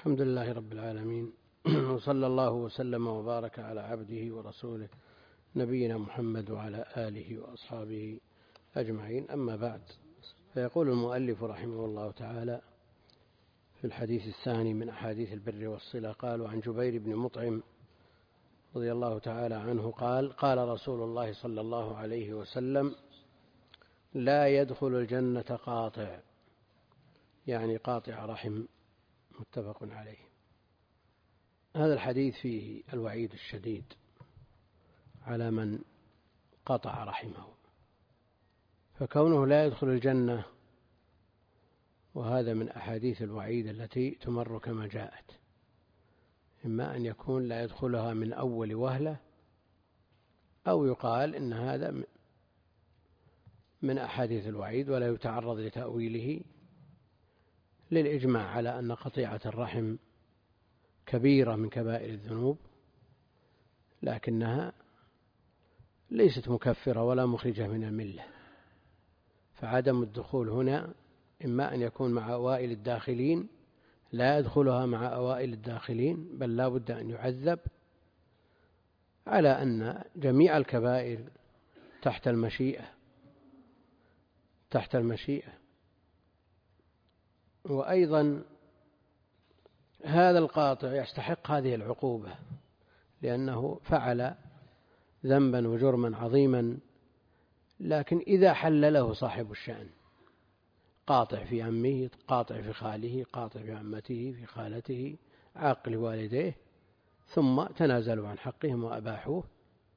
الحمد لله رب العالمين وصلى الله وسلم وبارك على عبده ورسوله نبينا محمد وعلى آله وأصحابه أجمعين. أما بعد، فيقول المؤلف رحمه الله تعالى في الحديث الثاني من أحاديث البر والصلة: قالوا عن جبير بن مطعم رضي الله تعالى عنه قال: قال رسول الله صلى الله عليه وسلم: لا يدخل الجنة قاطع، يعني قاطع رحم. متفق عليه. هذا الحديث فيه الوعيد الشديد على من قطع رحمه، فكونه لا يدخل الجنة، وهذا من أحاديث الوعيد التي تمر كما جاءت، إما أن يكون لا يدخلها من أول وهلة، أو يقال إن هذا من أحاديث الوعيد ولا يتعرض لتأويله، للإجماع على أن قطيعة الرحم كبيرة من كبائر الذنوب، لكنها ليست مكفرة ولا مخرجة من الملة، فعدم الدخول هنا إما أن يكون مع أوائل الداخلين، لا يدخلها مع أوائل الداخلين، بل لا بد أن يعذب، على أن جميع الكبائر تحت المشيئة. وأيضا هذا القاطع يستحق هذه العقوبة، لأنه فعل ذنبا وجرما عظيما، لكن إذا حلله صاحب الشأن، قاطع في عمه، قاطع في خاله، قاطع في عمته، في خالته، عاق لوالديه، ثم تنازلوا عن حقهم وأباحوه،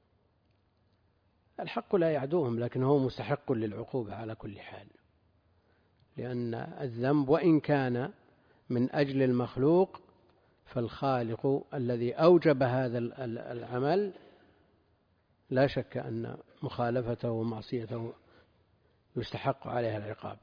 الحق لا يعدوهم، لكن هو مستحق للعقوبة على كل حال، لأن الذنب وإن كان من أجل المخلوق، فالخالق الذي أوجب هذا العمل لا شك أن مخالفته ومعصيته يستحق عليها العقاب.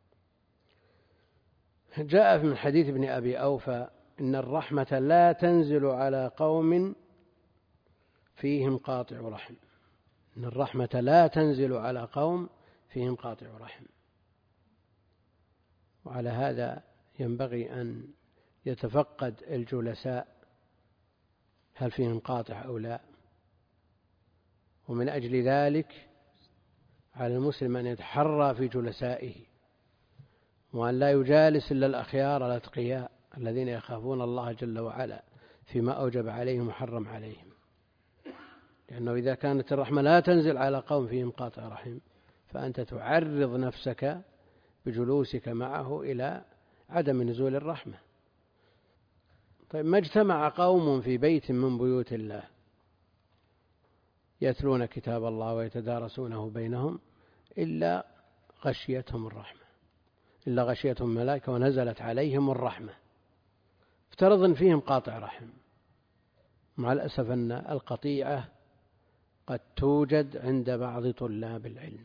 جاء من حديث ابن أبي أوفى: إن الرحمة لا تنزل على قوم فيهم قاطع رحم. إن الرحمة لا تنزل على قوم فيهم قاطع رحم. وعلى هذا ينبغي أن يتفقد الجلساء هل فيهم قاطع أو لا، ومن أجل ذلك على المسلم أن يتحرى في جلسائه، وأن لا يجالس إلا الأخيار الأتقياء الذين يخافون الله جل وعلا فيما أوجب عليهم وحرم عليهم، لأنه إذا كانت الرحمة لا تنزل على قوم فيهم قاطع رحم، فأنت تعرض نفسك بجلوسك معه إلى عدم نزول الرحمة. طيب، ما اجتمع قوم في بيت من بيوت الله يتلون كتاب الله ويتدارسونه بينهم إلا غشيتهم الرحمة، إلا غشيتهم الملائكة ونزلت عليهم الرحمة. افترض أن فيهم قاطع رحم، مع الأسف أن القطيعة قد توجد عند بعض طلاب العلم،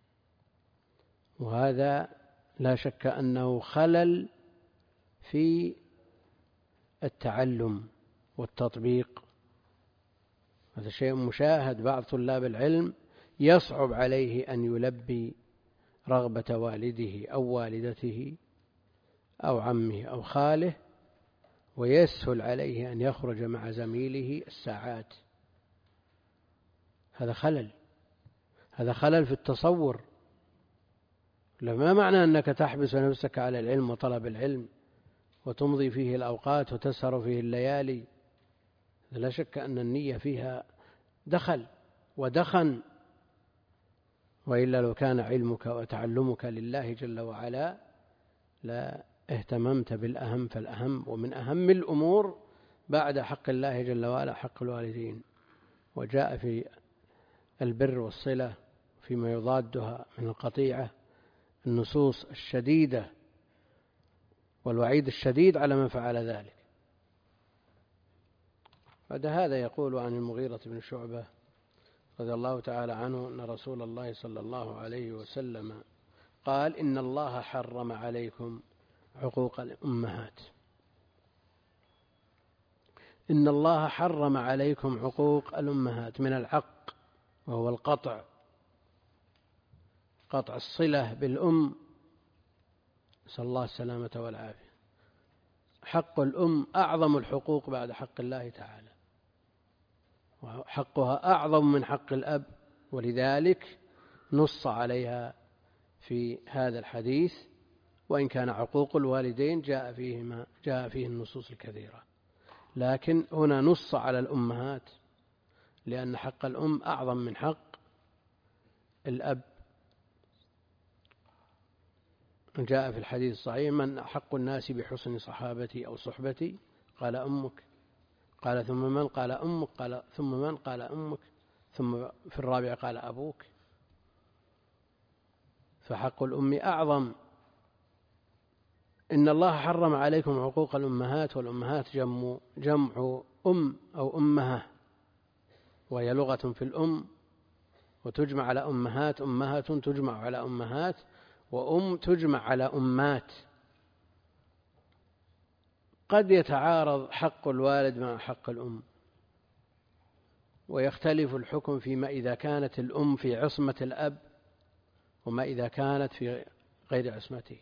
وهذا لا شك أنه خلل في التعلم والتطبيق. هذا شيء مشاهد. بعض طلاب العلم يصعب عليه أن يلبي رغبة والده أو والدته أو عمه أو خاله، ويسهل عليه أن يخرج مع زميله الساعات. هذا خلل في التصور. ما معنى أنك تحبس نفسك على العلم وطلب العلم وتمضي فيه الأوقات وتسهر فيه الليالي؟ لا شك أن النية فيها دخل ودخن، وإلا لو كان علمك وتعلمك لله جل وعلا لا اهتممت بالأهم فالأهم، ومن أهم الأمور بعد حق الله جل وعلا حق الوالدين. وجاء في البر والصلة فيما يضادها من القطيعة النصوص الشديدة والوعيد الشديد على من فعل ذلك. بعد هذا يقول عن المغيرة بن شعبة رضي الله تعالى عنه أن رسول الله صلى الله عليه وسلم قال: إن الله حرم عليكم عقوق الأمهات. إن الله حرم عليكم عقوق الأمهات، من العق وهو القطع، قطع الصلة بالأم، نسأل الله السلامة والعافية. حق الأم أعظم الحقوق بعد حق الله تعالى، وحقها أعظم من حق الأب، ولذلك نص عليها في هذا الحديث، وإن كان عقوق الوالدين جاء فيه النصوص الكثيرة، لكن هنا نص على الأمهات لأن حق الأم أعظم من حق الأب. جاء في الحديث الصحيح: من أحق الناس بحسن صحابتي أو صحبتي؟ قال أمك. قال ثم من؟ قال أمك. قال ثم من؟ قال أمك. ثم في الرابع قال أبوك. فحق الأم أعظم. إن الله حرم عليكم عقوق الأمهات، والأمهات جمع أم أو أمها، وهي لغة في الأم، وتجمع على أمهات، أمهات تجمع على أمهات، وأم تجمع على أمات. قد يتعارض حق الوالد مع حق الأم، ويختلف الحكم فيما إذا كانت الأم في عصمة الأب وما إذا كانت في غير عصمته،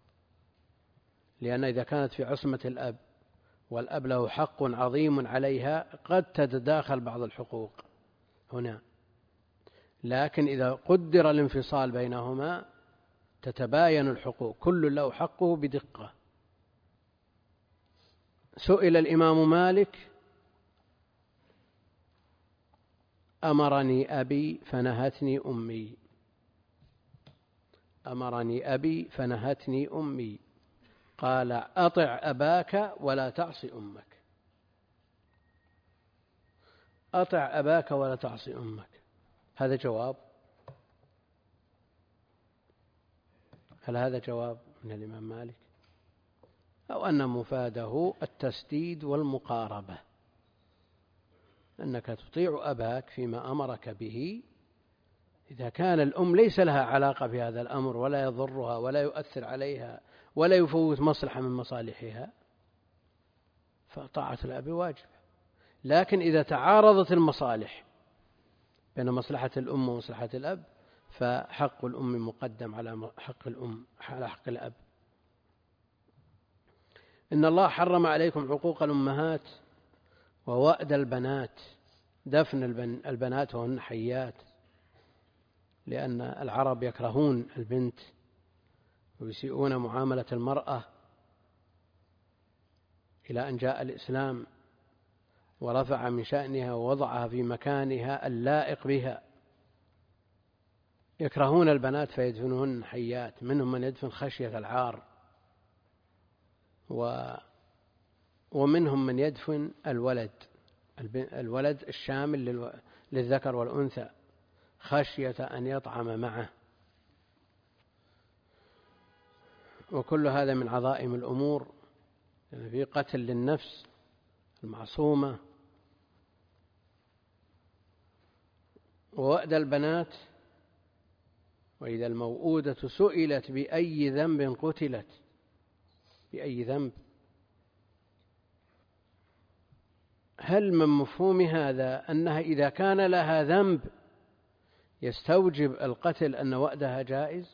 لأن إذا كانت في عصمة الأب والأب له حق عظيم عليها قد تتداخل بعض الحقوق هنا، لكن إذا قدر الانفصال بينهما تتباين الحقوق، كل له حقه بدقة. سئل الإمام مالك: أمرني أبي فنهتني أمي، أمرني أبي فنهتني أمي، قال: أطع أباك ولا تعصي أمك. أطع أباك ولا تعصي أمك، هذا جواب؟ هل هذا جواب من الإمام مالك؟ أو أن مفاده التسديد والمقاربة، أنك تطيع أباك فيما أمرك به إذا كان الأم ليس لها علاقة بهذا الأمر ولا يضرها ولا يؤثر عليها ولا يفوت مصلحة من مصالحها، فطاعة الأب واجب. لكن إذا تعارضت المصالح بين مصلحة الأم ومصلحة الأب فحق الأم مقدم على حق الأم على حق الأب. إن الله حرم عليكم عقوق الأمهات ووأد البنات، دفن البنات وهن حيات، لأن العرب يكرهون البنت ويسيئون معاملة المرأة، إلى أن جاء الإسلام ورفع من شأنها ووضعها في مكانها اللائق بها. يكرهون البنات فيدفنهن حيات، منهم من يدفن خشية العار، ومنهم من يدفن الولد الشامل للذكر والأنثى خشية أن يطعم معه. وكل هذا من عظائم الأمور، يعني في قتل للنفس المعصومة. ووأد البنات: وإذا الموءودة سئلت بأي ذنب قتلت. بأي ذنب؟ هل من مفهوم هذا أنها إذا كان لها ذنب يستوجب القتل أن وأدها جائز؟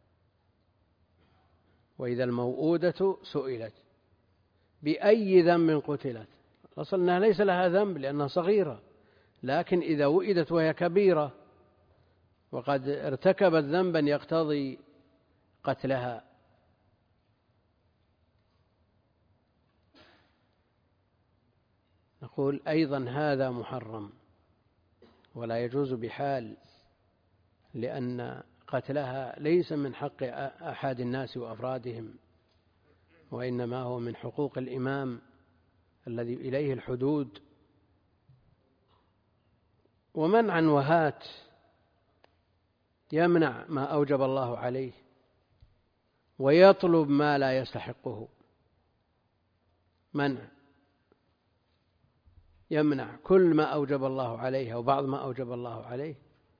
وإذا الموءودة سئلت بأي ذنب قتلت، الأصل أنها ليس لها ذنب لأنها صغيرة، لكن إذا وئدت وهي كبيرة وقد ارتكبت ذنبا يقتضي قتلها. نقول أيضا هذا محرم ولا يجوز بحال، لأن قتلها ليس من حق أحد الناس وأفرادهم، وإنما هو من حقوق الإمام الذي إليه الحدود. ومنعا وهات يمنع ما أوجب الله عليه ويطلب ما لا يستحقه، منع يمنع كل ما أوجب الله عليه أو بعض ما أوجب الله عليه.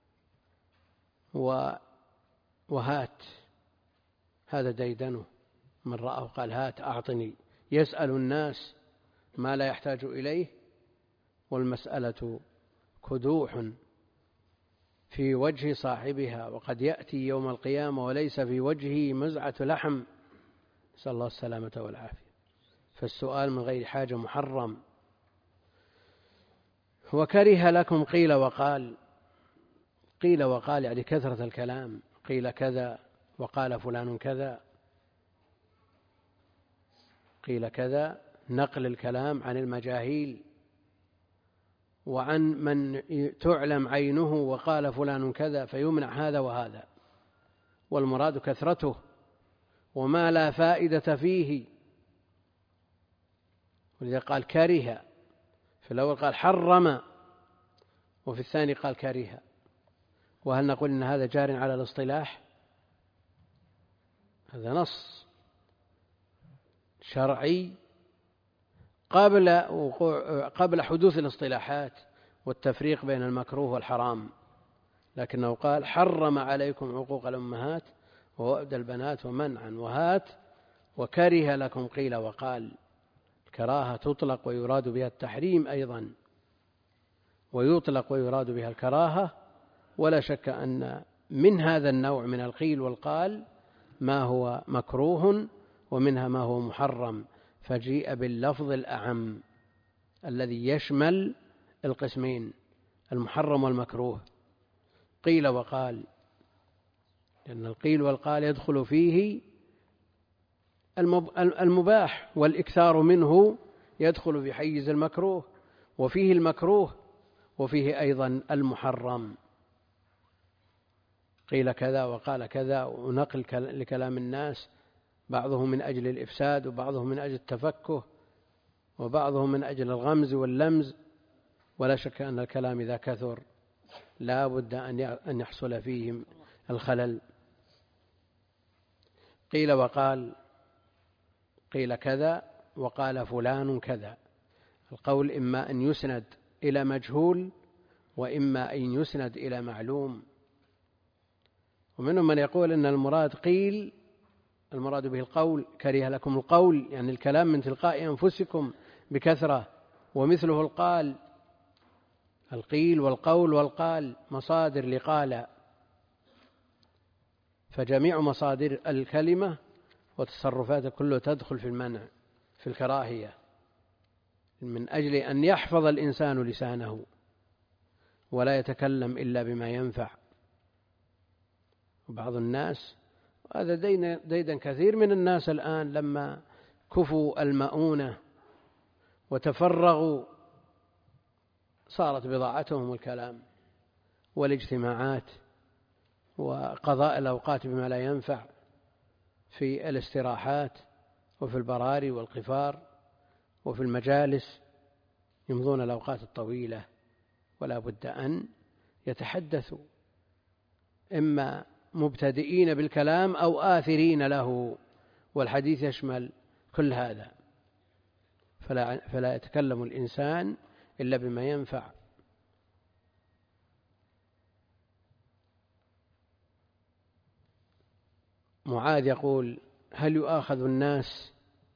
وهات هذا ديدنه، من رآه قال هات أعطني، يسأل الناس ما لا يحتاج إليه، والمسألة كدوح في وجه صاحبها، وقد يأتي يوم القيامة وليس في وجهه مزعة لحم، نسأل الله السلامة والعافية. فالسؤال من غير حاجة محرم. وكره لكم قيل وقال. قيل وقال يعني كثرة الكلام، قيل كذا وقال فلان كذا. قيل كذا نقل الكلام عن المجاهيل وعن من تعلم عينه، وقال فلان كذا، فيمنع هذا وهذا، والمراد كثرته وما لا فائدة فيه. ولذا قال كره، في الأول قال حرم وفي الثاني قال كره. وهل نقول إن هذا جار على الاصطلاح؟ هذا نص شرعي قبل حدوث الاصطلاحات والتفريق بين المكروه والحرام، لكنه قال حرم عليكم عقوق الأمهات ووأد البنات ومنعا وهات وكره لكم قيل وقال. الكراهة تطلق ويراد بها التحريم أيضا، ويطلق ويراد بها الكراهة. ولا شك أن من هذا النوع من القيل والقال ما هو مكروه ومنها ما هو محرم، فجيء باللفظ الأعم الذي يشمل القسمين المحرم والمكروه. قيل وقال، لأن القيل والقال يدخل فيه المباح، والإكثار منه يدخل في حيز المكروه، وفيه المكروه وفيه أيضا المحرم. قيل كذا وقال كذا، ونقل لكلام الناس، بعضهم من أجل الإفساد وبعضهم من أجل التفكه وبعضهم من أجل الغمز واللمز. ولا شك أن الكلام إذا كثر لا بد أن يحصل فيه الخلل. قيل وقال، قيل كذا وقال فلان كذا. القول إما أن يسند إلى مجهول وإما أن يسند إلى معلوم. ومنهم من يقول أن المراد قيل، المراد به القول، كره لكم القول يعني الكلام من تلقاء أنفسكم بكثرة، ومثله القال. القيل والقول والقال مصادر لقال، فجميع مصادر الكلمة وتصرفات كله تدخل في المنع، في الكراهية، من أجل أن يحفظ الإنسان لسانه ولا يتكلم إلا بما ينفع. وبعض الناس، وهذا ديدا كثير من الناس الآن، لما كفوا المؤونة وتفرغوا صارت بضاعتهم الكلام والاجتماعات وقضاء الأوقات بما لا ينفع في الاستراحات وفي البراري والقفار وفي المجالس، يمضون الأوقات الطويلة، ولا بد أن يتحدثوا، إما مبتدئين بالكلام أو آثرين له، والحديث يشمل كل هذا. فلا يتكلم الإنسان إلا بما ينفع. معاذ يقول: هل يؤاخذ الناس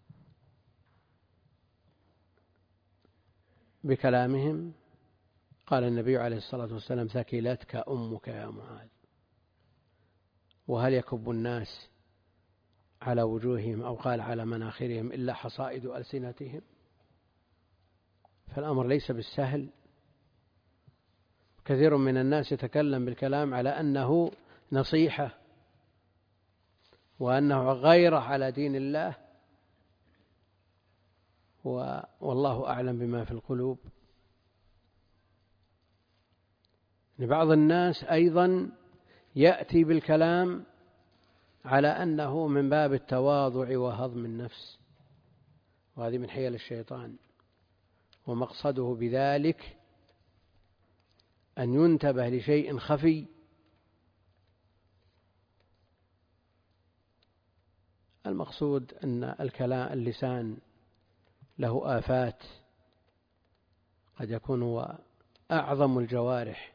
بكلامهم؟ قال النبي عليه الصلاة والسلام: ثكلتك أمك يا معاذ. وهل يكب الناس على وجوههم أو قال على مناخرهم إلا حصائد ألسنتهم؟ فالأمر ليس بالسهل. كثير من الناس يتكلم بالكلام على أنه نصيحة وأنه غيرة على دين الله، والله أعلم بما في القلوب. بعض الناس أيضا يأتي بالكلام على أنه من باب التواضع وهضم النفس، وهذه من حيل الشيطان، ومقصده بذلك أن ينتبه لشيء خفي. المقصود أن اللسان له آفات، قد يكون هو أعظم الجوارح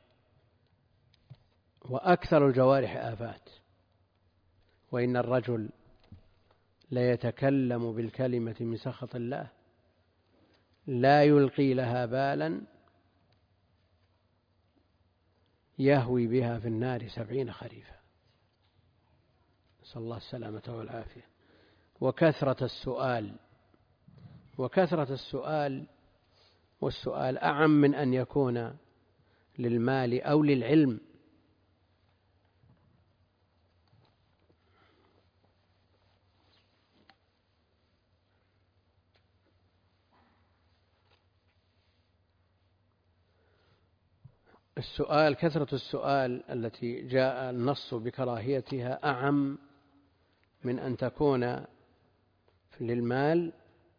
وأكثر الجوارح آفات. وإن الرجل ليتكلم بالكلمة من سخط الله لا يلقي لها بالا يهوي بها في النار 70 خريفا، نسأل الله السلامة والعافية. وكثرة السؤال وكثرة السؤال، والسؤال أعم من أن يكون للمال أو للعلم. السؤال، كثرة السؤال التي جاء النص بكراهيتها أعم من أن تكون للمال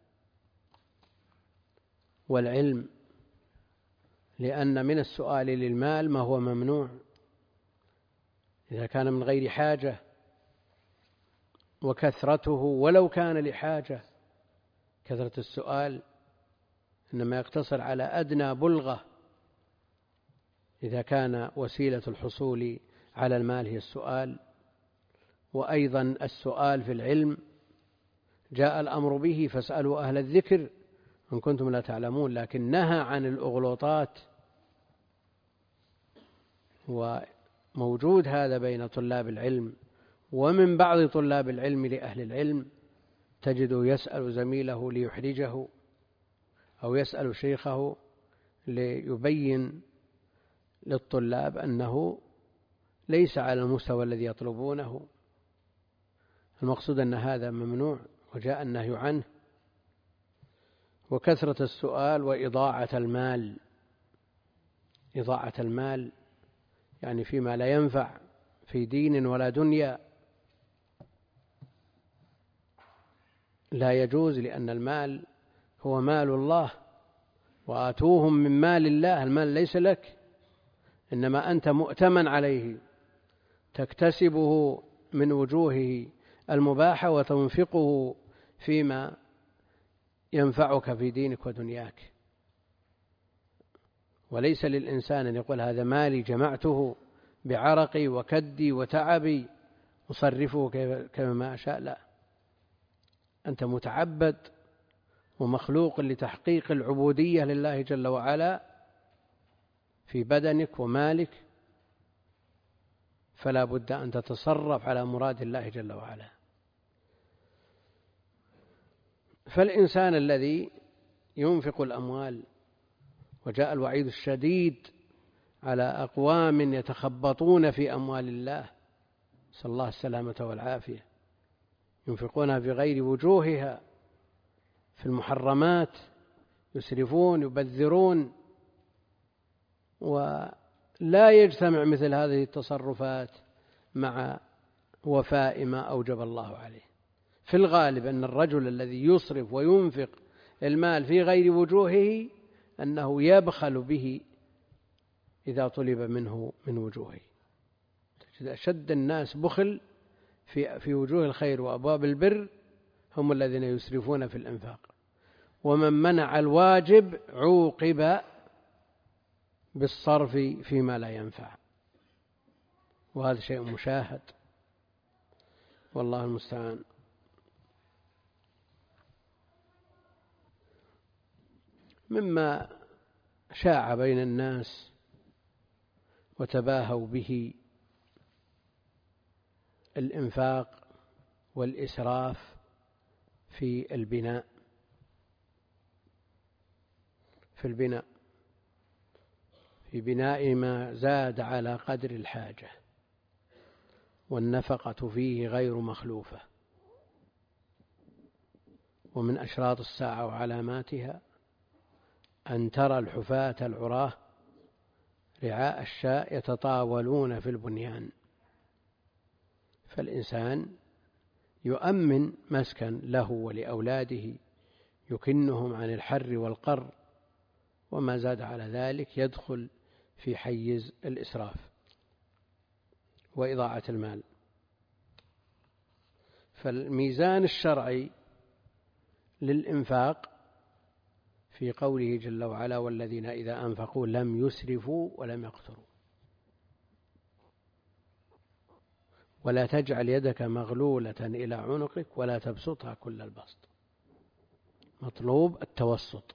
والعلم، لأن من السؤال للمال ما هو ممنوع إذا كان من غير حاجة، وكثرته ولو كان لحاجة، كثرة السؤال إنما يقتصر على أدنى بلغة إذا كان وسيلة الحصول على المال هي السؤال. وأيضا السؤال في العلم جاء الأمر به فاسألوا أهل الذكر إن كنتم لا تعلمون، لكن نهى عن الأغلوطات. وموجود هذا بين طلاب العلم، ومن بعض طلاب العلم لأهل العلم تجده يسأل زميله ليحرجه، أو يسأل شيخه ليبين للطلاب أنه ليس على المستوى الذي يطلبونه. المقصود أن هذا ممنوع وجاء النهي عنه. وكثرة السؤال وإضاعة المال، إضاعة المال يعني فيما لا ينفع في دين ولا دنيا، لا يجوز، لأن المال هو مال الله، وآتوهم من مال الله، المال ليس لك، إنما أنت مؤتمن عليه، تكتسبه من وجوهه المباحة وتنفقه فيما ينفعك في دينك ودنياك. وليس للإنسان أن يقول هذا مالي جمعته بعرقي وكدي وتعبي أصرفه كما أشاء، لا، أنت متعبد ومخلوق لتحقيق العبودية لله جل وعلا في بدنك ومالك، فلا بد أن تتصرف على مراد الله جل وعلا. فالإنسان الذي ينفق الأموال، وجاء الوعيد الشديد على أقوام يتخبطون في أموال الله، نسأل الله السلامة والعافية، ينفقونها بغير وجوهها في المحرمات، يسرفون يبذرون، ولا يجتمع مثل هذه التصرفات مع وفاء ما أوجب الله عليه. في الغالب أن الرجل الذي يصرف وينفق المال في غير وجوهه أنه يبخل به إذا طلب منه من وجوهه. أشد الناس بخل في وجوه الخير وأبواب البر هم الذين يسرفون في الإنفاق، ومن منع الواجب عوقب بالصرف فيما لا ينفع، وهذا شيء مشاهد والله المستعان. مما شاع بين الناس وتباهوا به الإنفاق والإسراف في البناء، في بناء ما زاد على قدر الحاجة، والنفقة فيه غير مخلوفة. ومن أشراط الساعة وعلاماتها أن ترى الحفاة العراة رعاء الشاء يتطاولون في البنيان. فالإنسان يؤمن مسكن له ولأولاده، يكنهم عن الحر والقر، وما زاد على ذلك يدخل في حيز الإسراف وإضاعة المال. فالميزان الشرعي للإنفاق في قوله جل وعلا والذين إذا أنفقوا لم يسرفوا ولم يقتروا. ولا تجعل يدك مغلولة إلى عنقك ولا تبسطها كل البسط، مطلوب التوسط.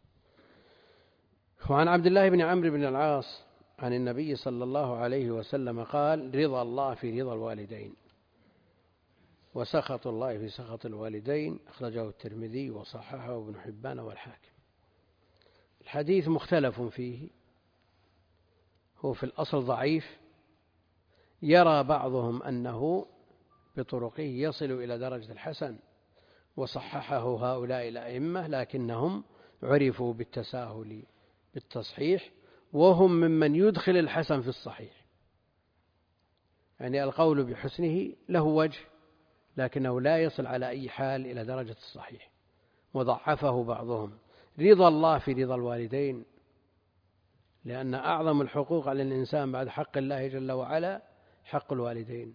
وعن عبد الله بن عمرو بن العاص عن النبي صلى الله عليه وسلم قال رضا الله في رضا الوالدين وسخط الله في سخط الوالدين أخرجه الترمذي وصححه ابن حبان والحاكم. الحديث مختلف فيه، هو في الأصل ضعيف، يرى بعضهم أنه بطرقه يصل إلى درجة الحسن وصححه هؤلاء الأئمة، لكنهم عرفوا بالتساهل بالتصحيح، وهم ممن يدخل الحسن في الصحيح، يعني القول بحسنه له وجه، لكنه لا يصل على أي حال إلى درجة الصحيح، وضعفه بعضهم. رضا الله في رضا الوالدين، لأن أعظم الحقوق على الإنسان بعد حق الله جل وعلا حق الوالدين،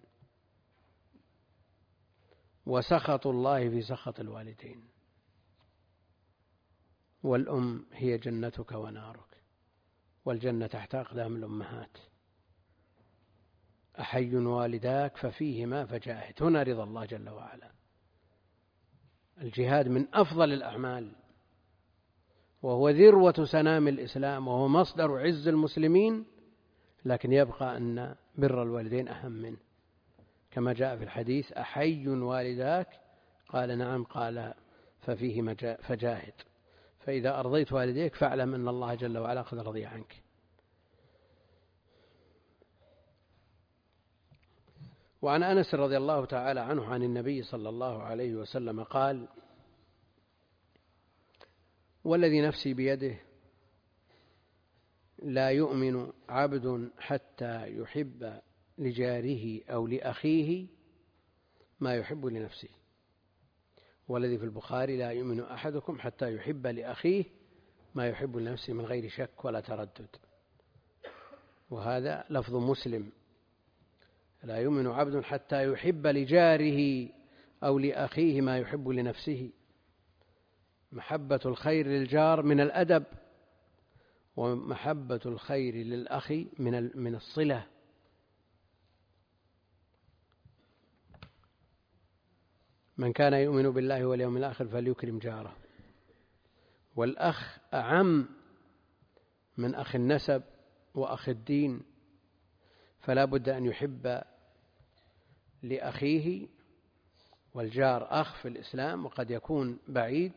وسخط الله في سخط الوالدين. والأم هي جنتك ونارك، والجنة تحت أقدام الأمهات. أحي والداك ففيهما فجاهد، هنا رضا الله جل وعلا. الجهاد من أفضل الأعمال، وهو ذروة سنام الإسلام، وهو مصدر عز المسلمين، لكن يبقى أن بر الوالدين أهم منه، كما جاء في الحديث: أحي والداك؟ قال نعم، قال ففيهما فجاهد. فإذا أرضيت والديك فاعلم أن الله جل وعلا قد رضي عنك. وعن أنس رضي الله تعالى عنه عن النبي صلى الله عليه وسلم قال: والذي نفسي بيده لا يؤمن عبد حتى يحب لجاره أو لأخيه ما يحب لنفسه. والذي في البخاري: لا يؤمن أحدكم حتى يحب لأخيه ما يحب لنفسه من غير شك ولا تردد. وهذا لفظ مسلم: لا يؤمن عبد حتى يحب لجاره أو لأخيه ما يحب لنفسه. محبة الخير للجار من الأدب، ومحبة الخير للأخ من الصلة. من كان يؤمن بالله واليوم الآخر فليكرم جاره. والأخ أعم من أخ النسب وأخ الدين، فلا بد أن يحب لأخيه. والجار أخ في الإسلام، وقد يكون بعيد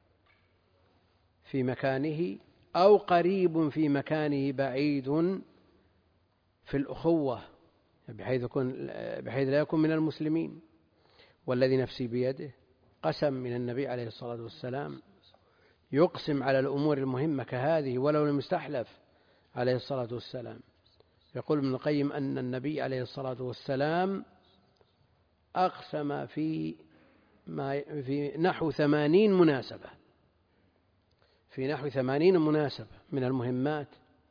في مكانه أو قريب في مكانه بعيد في الأخوة، بحيث لا يكون من المسلمين. والذي نفسي بيده قسم من النبي عليه الصلاة والسلام، يقسم على الأمور المهمة كهذه ولو لم يستحلف عليه الصلاة والسلام. يقول ابن القيم أن النبي عليه الصلاة والسلام أقسم في نحو 80 مناسبة، في نحو 80 مناسبة من المهمات.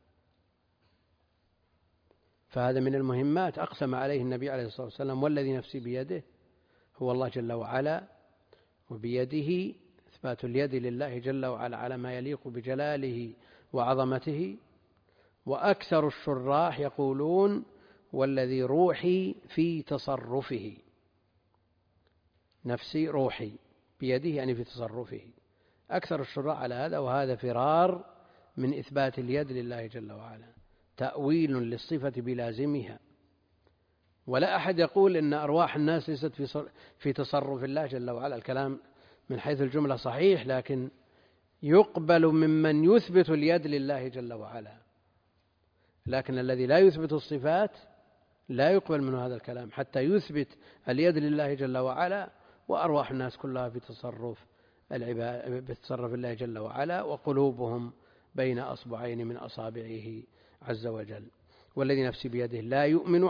فهذا من المهمات أقسم عليه النبي عليه الصلاة والسلام. والذي نفسي بيده هو الله جل وعلا، وبيده إثبات اليد لله جل وعلا على ما يليق بجلاله وعظمته. وأكثر الشراح يقولون: والذي روحي في تصرفه. نفسي روحي بيده يعني في تصرفه. أكثر الشراح على هذا، وهذا فرار من إثبات اليد لله جل وعلا، تأويل للصفة بلازمها. ولا أحد يقول إن أرواح الناس ليست في تصرف الله جل وعلا. الكلام من حيث الجملة صحيح، لكن يقبل ممن يثبت اليد لله جل وعلا، لكن الذي لا يثبت الصفات لا يقبل منه هذا الكلام حتى يثبت اليد لله جل وعلا. وأرواح الناس كلها بتصرف الله جل وعلا، وقلوبهم بين أصبعين من أصابعه عز وجل. والذي نفسي بيده لا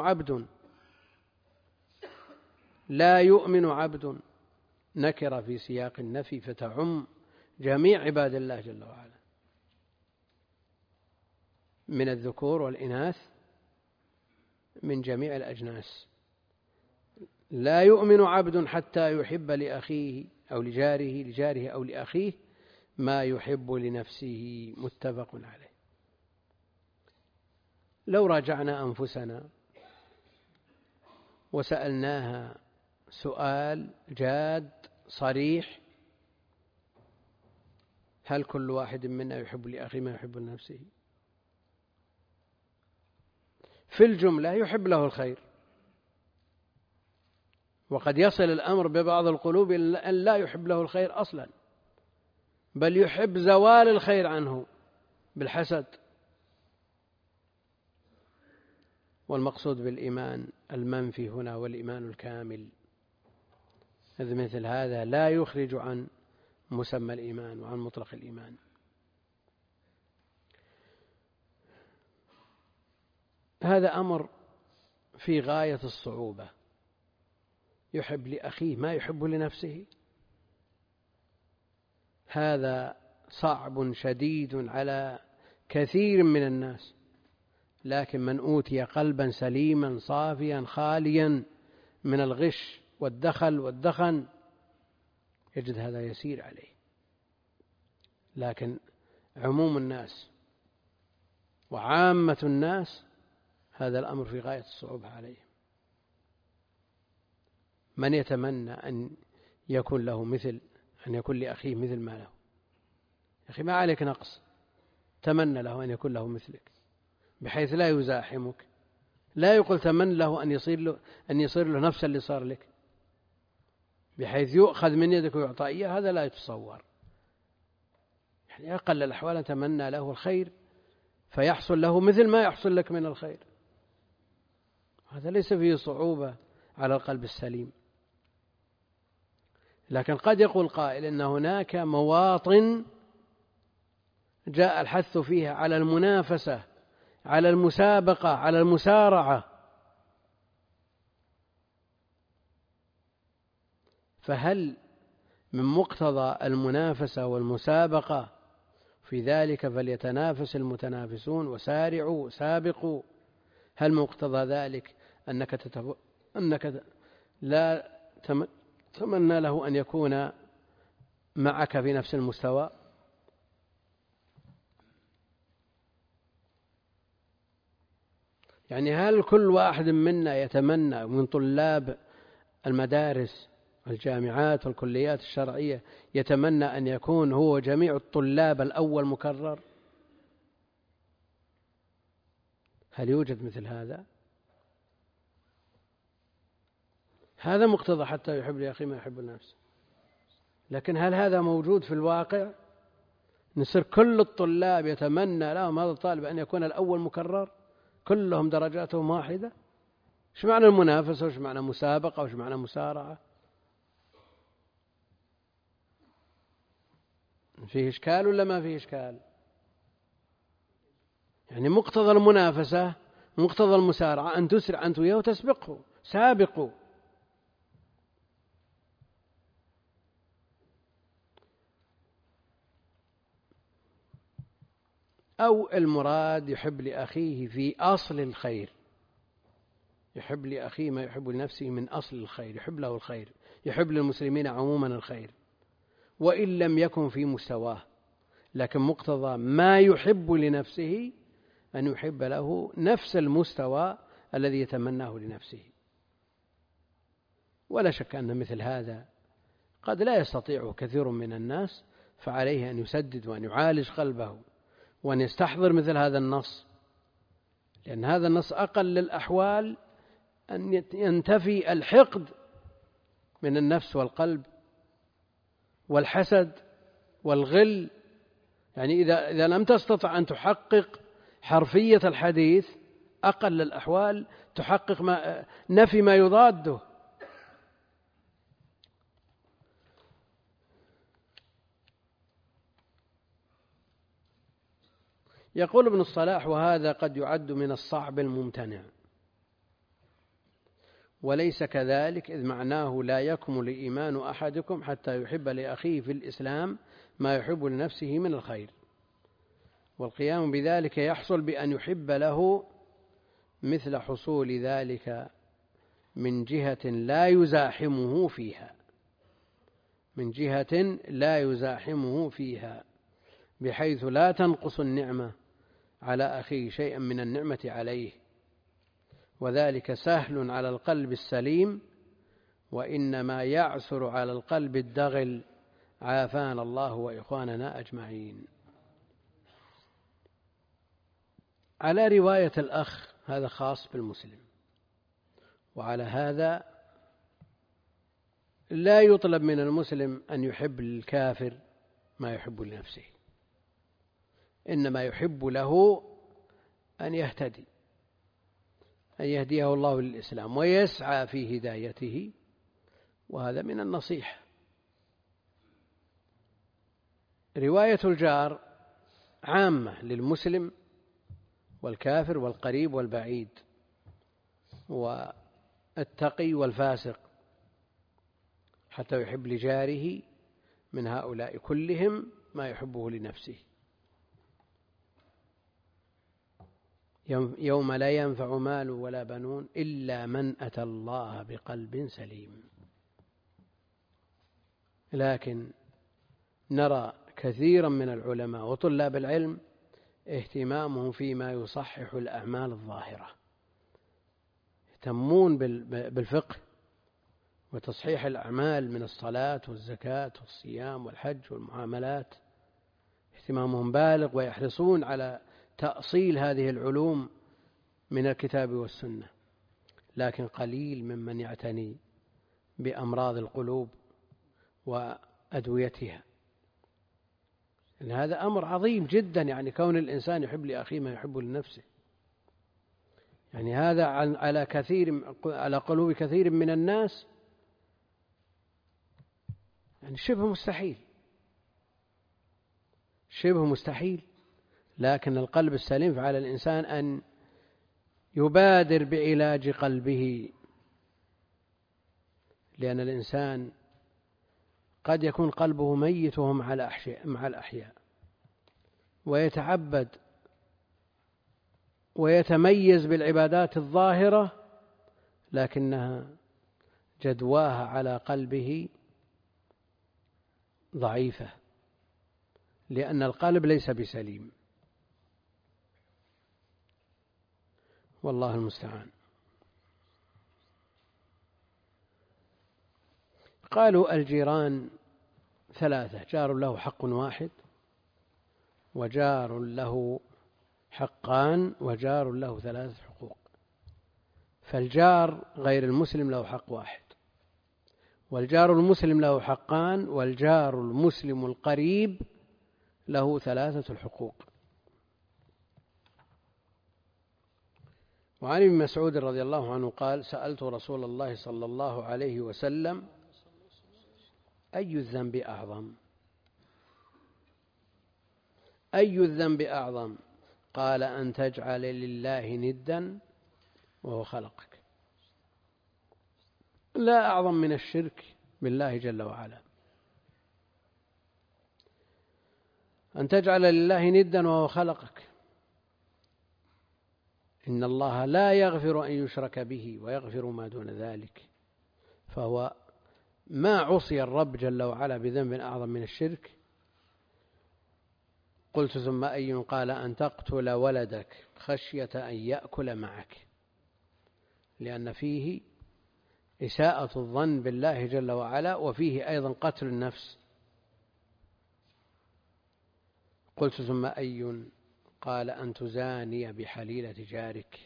يؤمن عبد نكر في سياق النفي فتعم جميع عباد الله جل وعلا من الذكور والإناث من جميع الأجناس. لا يؤمن عبد حتى يحب لأخيه أو لجاره أو لأخيه ما يحب لنفسه. متفق عليه. لو راجعنا أنفسنا وسألناها سؤال جاد صريح: هل كل واحد منا يحب لأخيه ما يحب لنفسه؟ في الجملة يحب له الخير، وقد يصل الأمر ببعض القلوب أن لا يحب له الخير أصلا، بل يحب زوال الخير عنه بالحسد. والمقصود بالإيمان المنفي هنا والإيمان الكامل، إذ مثل هذا لا يخرج عن مسمى الإيمان وعن مطلق الإيمان. هذا أمر في غاية الصعوبة، يحب لأخيه ما يحب لنفسه، هذا صعب شديد على كثير من الناس، لكن من أوتي قلبا سليما صافيا خاليا من الغش والدخل والدخن يجد هذا يسير عليه. لكن عموم الناس وعامة الناس هذا الأمر في غاية الصعوبة عليهم. من يتمنى أن يكون له مثل أن يكون لأخيه مثل ما له؟ يا أخي ما عليك نقص، تمنى له أن يكون له مثلك بحيث لا يزاحمك، لا يقول تمنى له أن يصير له نفس اللي صار لك بحيث يؤخذ من يدك ويعطى إياه، هذا لا يتصور. يعني أقل الأحوال أن تمنى له الخير فيحصل له مثل ما يحصل لك من الخير، هذا ليس فيه صعوبة على القلب السليم. لكن قد يقول قائل إن هناك مواطن جاء الحث فيها على المنافسة، على المسابقة، على المسارعة، فهل من مقتضى المنافسة والمسابقة في ذلك فليتنافس المتنافسون وسارعوا سابقوا، هل مقتضى ذلك أنك لا تمنى له أن يكون معك في نفس المستوى؟ يعني هل كل واحد منا يتمنى من طلاب المدارس الجامعات والكليات الشرعية يتمنى أن يكون هو جميع الطلاب الأول مكرر؟ هل يوجد مثل هذا؟ هذا مقتضى حتى يحب لأخيه ما يحب لنفسه. لكن هل هذا موجود في الواقع؟ نصير كل الطلاب يتمنى لهم هذا الطالب أن يكون الأول مكرر، كلهم درجاتهم واحدة؟ إيش معنى المنافسة وإيش معنى مسابقة وإيش معنى مسارعة؟ فيه إشكال ولا ما فيه إشكال؟ يعني مقتضى المنافسة مقتضى المسارعة أن تسرع أنت وياه وتسبقه، سابقوا. أو المراد يحب لأخيه في أصل الخير، يحب لأخيه ما يحب لنفسه من أصل الخير، يحب له الخير، يحب للمسلمين عموما الخير وإن لم يكن في مستواه، لكن مقتضى ما يحب لنفسه أن يحب له نفس المستوى الذي يتمناه لنفسه. ولا شك أن مثل هذا قد لا يستطيعه كثير من الناس، فعليه أن يسدد وأن يعالج قلبه وأن يستحضر مثل هذا النص، لأن هذا النص أقل الأحوال أن ينتفي الحقد من النفس والقلب والحسد والغل. يعني إذا لم تستطع أن تحقق حرفية الحديث أقل الأحوال تحقق نفي ما يضاده. يقول ابن الصلاح: وهذا قد يعد من الصعب الممتنع، وليس كذلك، إذ معناه لا يكمل إيمان أحدكم حتى يحب لأخيه في الإسلام ما يحب لنفسه من الخير، والقيام بذلك يحصل بأن يحب له مثل حصول ذلك من جهة لا يزاحمه فيها، من جهة لا يزاحمه فيها، بحيث لا تنقص النعمة على أخيه شيئا من النعمة عليه، وذلك سهل على القلب السليم، وإنما يعسر على القلب الدغل، عافانا الله وإخواننا أجمعين. على رواية الأخ هذا خاص بالمسلم، وعلى هذا لا يطلب من المسلم أن يحب للكافر ما يحب لنفسه، إنما يحب له أن يهتدي، أن يهديه الله للإسلام ويسعى في هدايته، وهذا من النصيحة. رواية الجار عامة للمسلم والكافر والقريب والبعيد والتقي والفاسق، حتى يحب لجاره من هؤلاء كلهم ما يحبه لنفسه. يوم لا ينفع مال ولا بنون إلا من أتى الله بقلب سليم. لكن نرى كثيرا من العلماء وطلاب العلم اهتمامهم فيما يصحح الأعمال الظاهرة، يهتمون بالفقه وتصحيح الأعمال من الصلاة والزكاة والصيام والحج والمعاملات، اهتمامهم بالغ، ويحرصون على تأصيل هذه العلوم من الكتاب والسنة. لكن قليل ممن يعتني بأمراض القلوب وأدويتها. إن هذا أمر عظيم جدا، يعني كون الإنسان يحب لأخيه ما يحب لنفسه، يعني هذا على قلوب كثير من الناس يعني شبه مستحيل. لكن القلب السليم فعلى الإنسان أن يبادر بعلاج قلبه، لأن الإنسان قد يكون قلبه ميت وهو مع الأحياء، ويتعبد ويتميز بالعبادات الظاهرة، لكنها جدواها على قلبه ضعيفة، لأن القلب ليس بسليم، والله المستعان. قالوا الجيران ثلاثة: جار له حق واحد، وجار له حقان، وجار له ثلاثة حقوق. فالجار غير المسلم له حق واحد، والجار المسلم له حقان، والجار المسلم القريب له ثلاثة الحقوق. وعن ابن مسعود رضي الله عنه قال: سألت رسول الله صلى الله عليه وسلم: أي الذنب أعظم؟ أي الذنب أعظم؟ قال: أن تجعل لله ندا وهو خلقك. لا أعظم من الشرك بالله جل وعلا، أن تجعل لله ندا وهو خلقك. إن الله لا يغفر أن يشرك به ويغفر ما دون ذلك، فهو ما عصي الرب جل وعلا بذنب أعظم من الشرك. قلت: ثم أي؟ قال: أن تقتل ولدك خشية أن يأكل معك، لأن فيه إساءة الظن بالله جل وعلا، وفيه أيضا قتل النفس. قلت: ثم أي؟ قال: أن تزاني بحليلة جارك.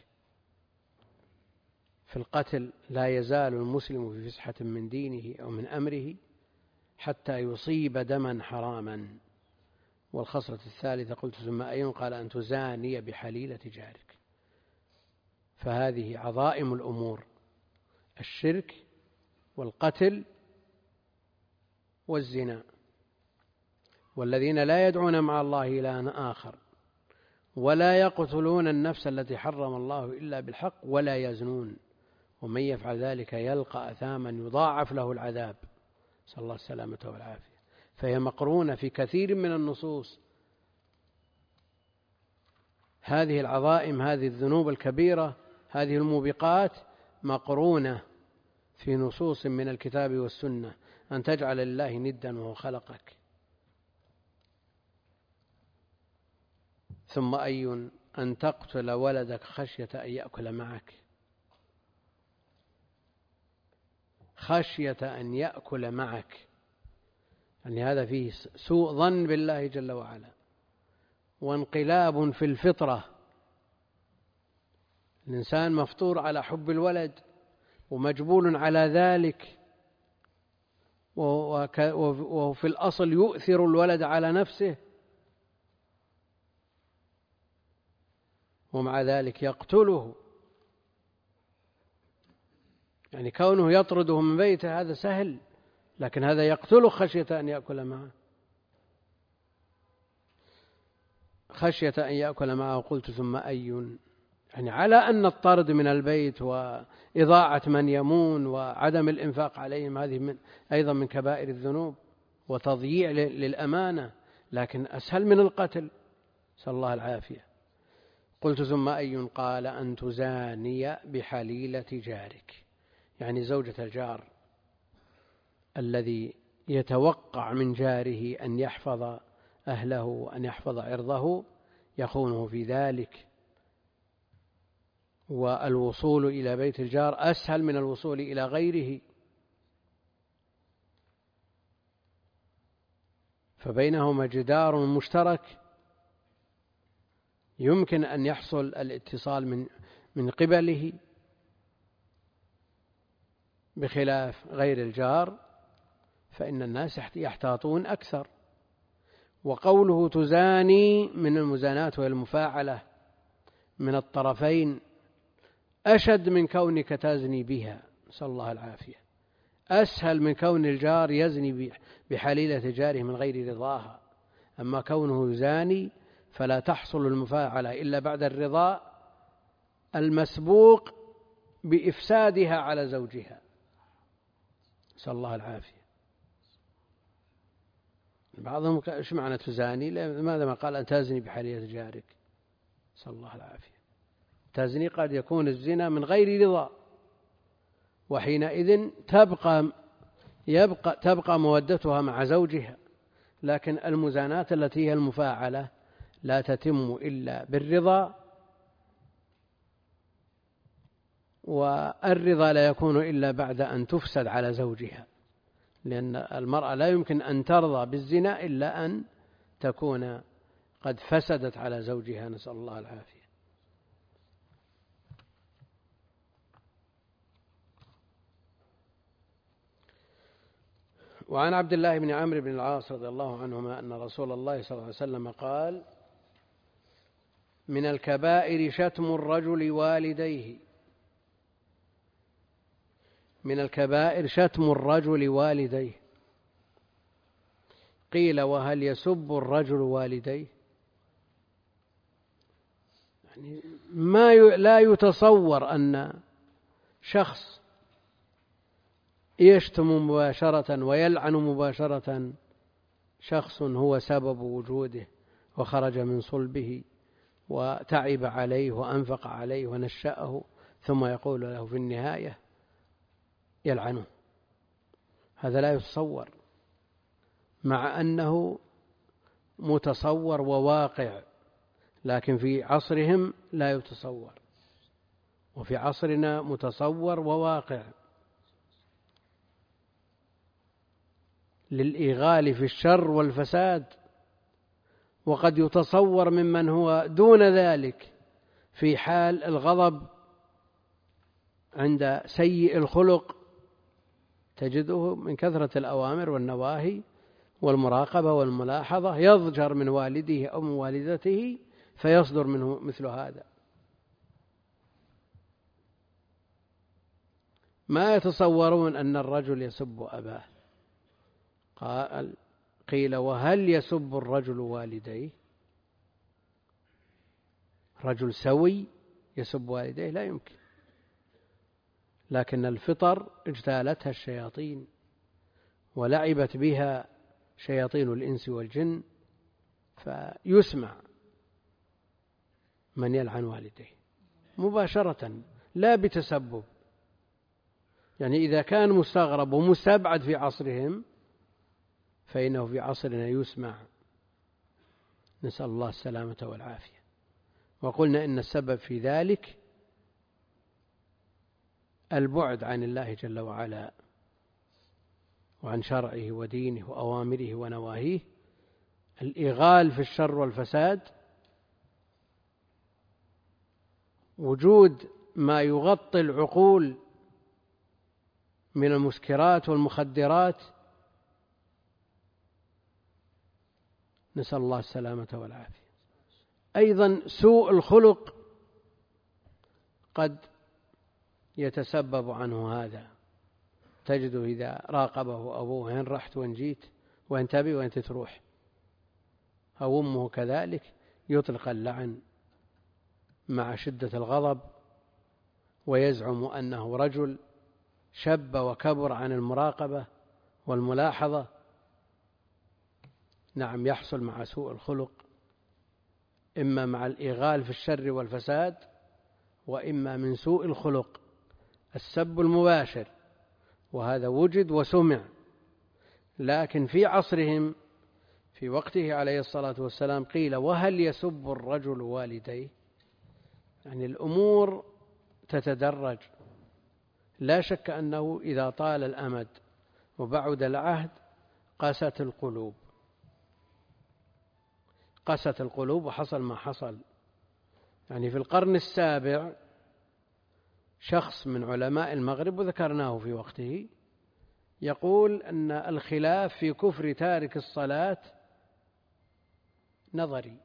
في القتل لا يزال المسلم في فسحة من دينه أو من أمره حتى يصيب دما حراما. والخصلة الثالثة: قلت: ثم أي؟ قال: أن تزاني بحليلة جارك. فهذه عظائم الأمور: الشرك والقتل والزنا. والذين لا يدعون مع الله إلها آخر، ولا يقتلون النفس التي حرم الله إلا بالحق، ولا يزنون، ومن يفعل ذلك يلقى أثاما يضاعف له العذاب، صلى الله السلامة والعافية. فهي مقرونة في كثير من النصوص، هذه العظائم، هذه الذنوب الكبيرة، هذه الموبقات مقرونة في نصوص من الكتاب والسنة: أن تجعل لله ندا وهو خلقك. ثم أي؟ أن تقتل ولدك خشية أن يأكل معك. خشية أن يأكل معك، يعني هذا فيه سوء ظن بالله جل وعلا، وانقلاب في الفطرة. الإنسان مفطور على حب الولد ومجبول على ذلك، وفي الأصل يؤثر الولد على نفسه، ومع ذلك يقتله. يعني كونه يطرده من بيته هذا سهل، لكن هذا يقتله خشية أن يأكل معه، خشية أن يأكل معه. قلت ثم أي؟ يعني على أن الطرد من البيت وإضاعة من يمون وعدم الإنفاق عليهم هذه أيضا من كبائر الذنوب وتضييع للأمانة، لكن أسهل من القتل، نسأل الله العافية. قلت ثم أي؟ قال أن تزاني بحليلة جارك، يعني زوجة الجار الذي يتوقع من جاره أن يحفظ أهله وأن يحفظ عرضه يخونه في ذلك، والوصول إلى بيت الجار أسهل من الوصول إلى غيره، فبينهما جدار مشترك يمكن أن يحصل الاتصال من قبله، بخلاف غير الجار فإن الناس يحتاطون أكثر. وقوله تزاني من المزانات والمفاعلة من الطرفين أشد من كونك تزني بها، نسأل الله العافية، أسهل من كون الجار يزني بحليلة جاره من غير رضاها. أما كونه يزاني فلا تحصل المفاعلة إلا بعد الرضا المسبوق بإفسادها على زوجها، نسأل الله العافية. بعضهم إيش معنى تزاني؟ لماذا ما قال أن تزني بحليلة جارك؟ نسأل الله العافية. تزني قد يكون الزنا من غير رضا، وحينئذ تبقى مودتها مع زوجها، لكن المزانات التي هي المفاعلة لا تتم إلا بالرضا، والرضا لا يكون إلا بعد أن تفسد على زوجها، لأن المرأة لا يمكن أن ترضى بالزنا إلا أن تكون قد فسدت على زوجها، نسأل الله العافية. وعن عبد الله بن عمرو بن العاص رضي الله عنهما أن رسول الله صلى الله عليه وسلم قال: من الكبائر شتم الرجل والديه. من الكبائر شتم الرجل والديه. قيل: وهل يسب الرجل والديه؟ يعني لا يتصور أن شخص يشتم مباشرة ويلعن مباشرة شخص هو سبب وجوده وخرج من صلبه وتعب عليه وأنفق عليه ونشأه، ثم يقول له في النهاية يلعنه. هذا لا يتصور، مع أنه متصور وواقع، لكن في عصرهم لا يتصور، وفي عصرنا متصور وواقع، للإغال في الشر والفساد. وقد يتصور ممن هو دون ذلك في حال الغضب عند سيء الخلق، تجده من كثرة الأوامر والنواهي والمراقبة والملاحظة يضجر من والده أو من والدته فيصدر منه مثل هذا. ما يتصورون أن الرجل يسب أباه. قيل: وهل يسب الرجل والديه؟ رجل سوي يسب والديه؟ لا يمكن. لكن الفطر اجتالتها الشياطين ولعبت بها شياطين الإنس والجن، فيسمع من يلعن والديه مباشرة لا بتسبب. يعني إذا كان مستغرب ومستبعد في عصرهم فإنه في عصرنا يسمع، نسأل الله السلامة والعافية. وقلنا إن السبب في ذلك البعد عن الله جل وعلا وعن شرعه ودينه وأوامره ونواهيه، الإغال في الشر والفساد، وجود ما يغطي العقول من المسكرات والمخدرات نسأل الله السلامة والعافية. أيضا سوء الخلق قد يتسبب عنه هذا، تجده إذا راقبه أبوه وين رحت وين جيت وين تبي وين تروح، أو أمه كذلك، يطلق اللعن مع شدة الغضب، ويزعم أنه رجل شب وكبر عن المراقبة والملاحظة. نعم، يحصل مع سوء الخلق إما مع الإغال في الشر والفساد، وإما من سوء الخلق السب المباشر، وهذا وجد وسمع. لكن في عصرهم في وقته عليه الصلاة والسلام قيل: وهل يسب الرجل والديه؟ يعني الأمور تتدرج. لا شك أنه إذا طال الأمد وبعد العهد قست القلوب وحصل ما حصل. يعني في القرن السابع شخص من علماء المغرب، وذكرناه في وقته، يقول أن الخلاف في كفر تارك الصلاة نظري،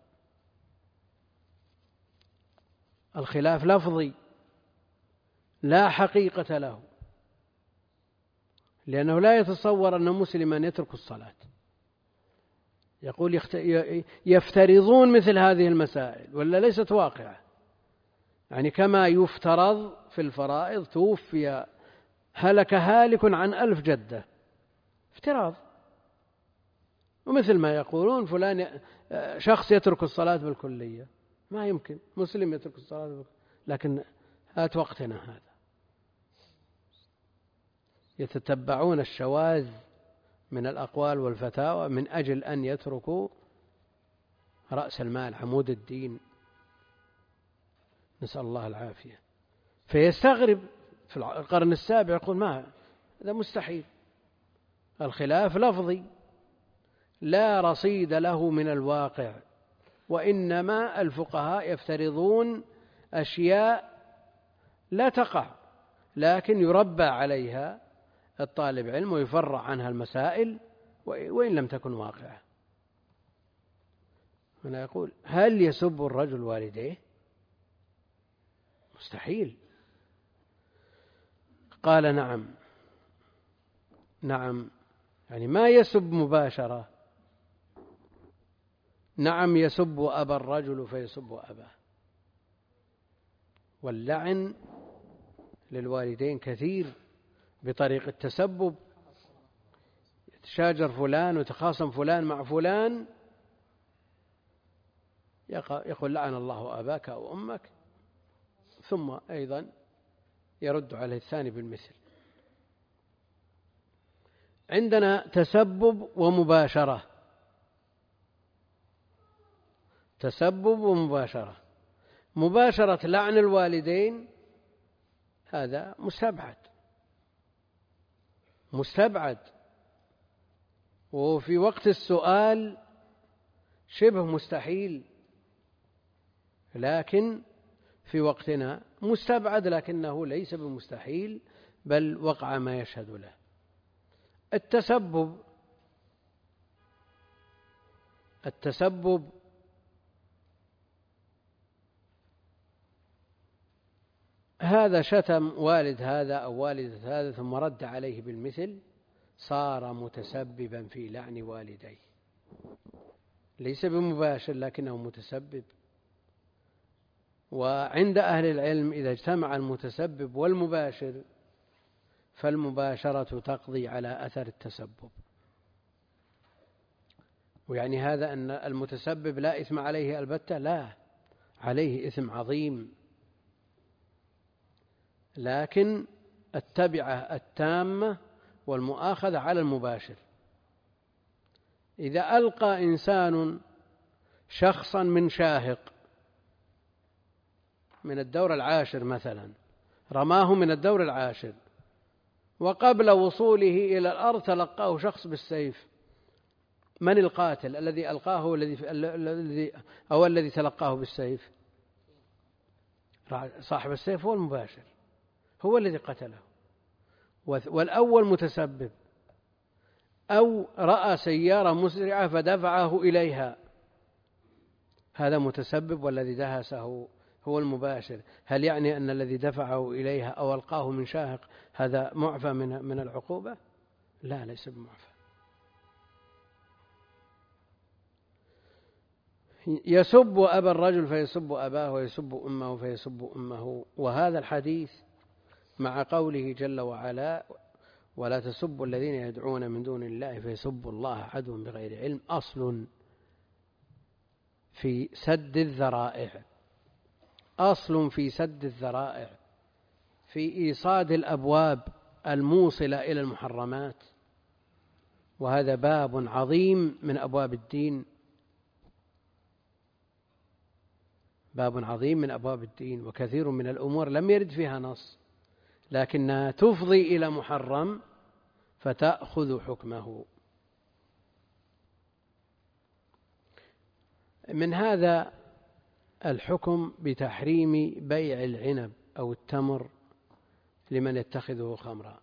الخلاف لفظي لا حقيقة له، لأنه لا يتصور أن مسلما يترك الصلاة. يقول يفترضون مثل هذه المسائل ولا ليست واقعة. يعني كما يفترض في الفرائض توفي هلك هالك عن 1000 جدة، افتراض. ومثل ما يقولون فلان شخص يترك الصلاة بالكلية، ما يمكن مسلم يترك الصلاة بالكلية. لكن هات وقتنا هذا يتتبعون الشواذ من الأقوال والفتاوى من أجل أن يتركوا رأس المال، عمود الدين، نسأل الله العافية. فيستغرب في القرن السابع يقول: ما هذا مستحيل، الخلاف لفظي لا رصيد له من الواقع، وإنما الفقهاء يفترضون أشياء لا تقع، لكن يربى عليها الطالب علم ويفرع عنها المسائل وإن لم تكن واقعة. هنا يقول: هل يسب الرجل والديه؟ مستحيل. قال: نعم، يعني ما يسب مباشرة. نعم، يسب أبا الرجل فيسب أباه. واللعن للوالدين كثير بطريق التسبب. يتشاجر فلان ويتخاصم فلان مع فلان، يقول: لعن الله أباك أو أمك، ثم أيضا يرد عليه الثاني بالمثل. عندنا تسبب ومباشرة. تسبب ومباشرة. مباشرة لعن الوالدين هذا مستبعد، وفي وقت السؤال شبه مستحيل، لكن في وقتنا مستبعد، لكنه ليس بمستحيل، بل وقع ما يشهد له. التسبب هذا شتم والد هذا أو والدة هذا ثم رد عليه بالمثل، صار متسببا في لعن والديه، ليس بمباشر لكنه متسبب. وعند أهل العلم إذا اجتمع المتسبب والمباشر فالمباشرة تقضي على أثر التسبب. ويعني هذا أن المتسبب لا إثم عليه البتة، لا، عليه إثم عظيم، لكن التبعة التامة والمؤاخذة على المباشر. إذا ألقى إنسان شخصا من شاهق من الدور العاشر مثلا، رماه من الدور العاشر، وقبل وصوله إلى الأرض تلقاه شخص بالسيف، من القاتل؟ الذي ألقاه أو الذي تلقاه بالسيف؟ صاحب السيف هو المباشر، هو الذي قتله، والأول متسبب. أو رأى سيارة مسرعة فدفعه إليها هذا متسبب والذي دهسه هو المباشر، هل يعني أن الذي دفعه إليها أو ألقاه من شاهق هذا معفى من العقوبة؟ لا، ليس بمعفى. يسب أبا الرجل فيسب أباه، ويسب أمه فيسب أمه. وهذا الحديث مع قوله جل وعلا ولا تسبوا الذين يدعون من دون الله فيسبوا الله عدوا بغير علم، أصل في سد الذرائع، أصل في سد الذرائع، في إيصاد الأبواب الموصلة إلى المحرمات، وهذا باب عظيم من أبواب الدين، باب عظيم من أبواب الدين. وكثير من الأمور لم يرد فيها نص لكنها تفضي إلى محرم فتأخذ حكمه. من هذا الحكم بتحريم بيع العنب أو التمر لمن يتخذه خمرا،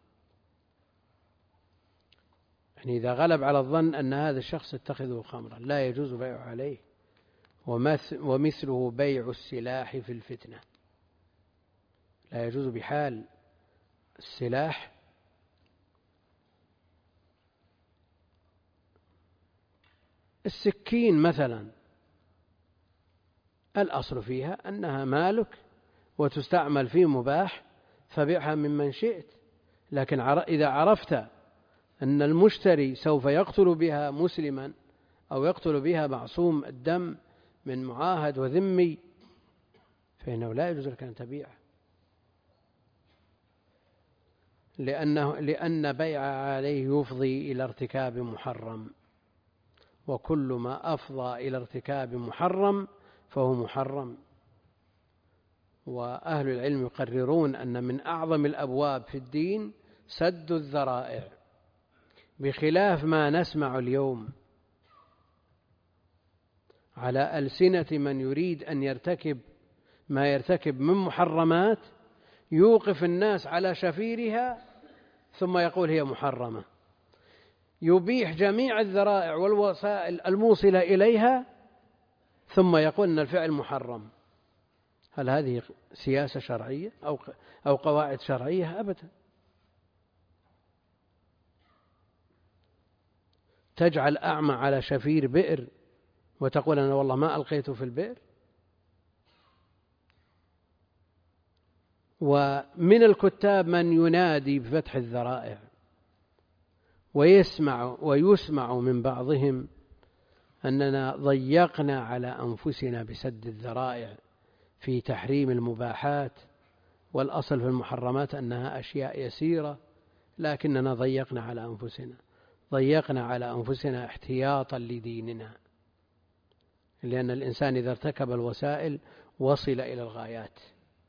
يعني إذا غلب على الظن أن هذا الشخص يتخذه خمرا لا يجوز بيعه عليه. ومثله بيع السلاح في الفتنة، لا يجوز بحال. السلاح السكين مثلا الأصل فيها أنها مالك وتستعمل في مباح فبيعها ممن شئت، لكن إذا عرفت أن المشتري سوف يقتل بها مسلما أو يقتل بها معصوم الدم من معاهد وذمي فإنه لا يجوز لك أن تبيعه، لأن بيع عليه يفضي إلى ارتكاب محرم، وكل ما أفضى إلى ارتكاب محرم فهو محرم. وأهل العلم يقررون أن من أعظم الأبواب في الدين سد الذرائع، بخلاف ما نسمع اليوم على ألسنة من يريد أن يرتكب ما يرتكب من محرمات، يوقف الناس على شفيرها ثم يقول هي محرمة، يبيح جميع الذرائع والوسائل الموصلة إليها ثم يقول أن الفعل محرم. هل هذه سياسة شرعية أو قواعد شرعية؟ أبدا. تجعل أعمى على شفير بئر وتقول أنا والله ما ألقيته في البئر. ومن الكتاب من ينادي بفتح الذرائع ويسمع من بعضهم أننا ضيقنا على أنفسنا بسد الذرائع في تحريم المباحات، والأصل في المحرمات أنها أشياء يسيرة، لكننا ضيقنا على أنفسنا احتياطا لديننا، لأن الإنسان إذا ارتكب الوسائل وصل إلى الغايات.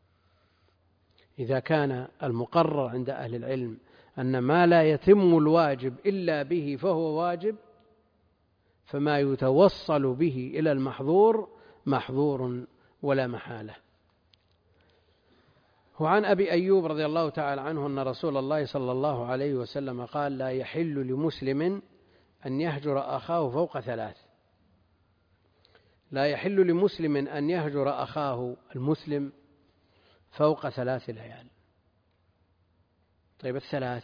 إذا كان المقرر عند أهل العلم أن ما لا يتم الواجب إلا به فهو واجب، فما يتوصل به إلى المحظور محظور ولا محالة. وعن أبي أيوب رضي الله تعالى عنه أن رسول الله صلى الله عليه وسلم قال لا يحل لمسلم أن يهجر أخاه فوق 3. لا يحل لمسلم أن يهجر أخاه المسلم فوق 3 ليال. طيب 3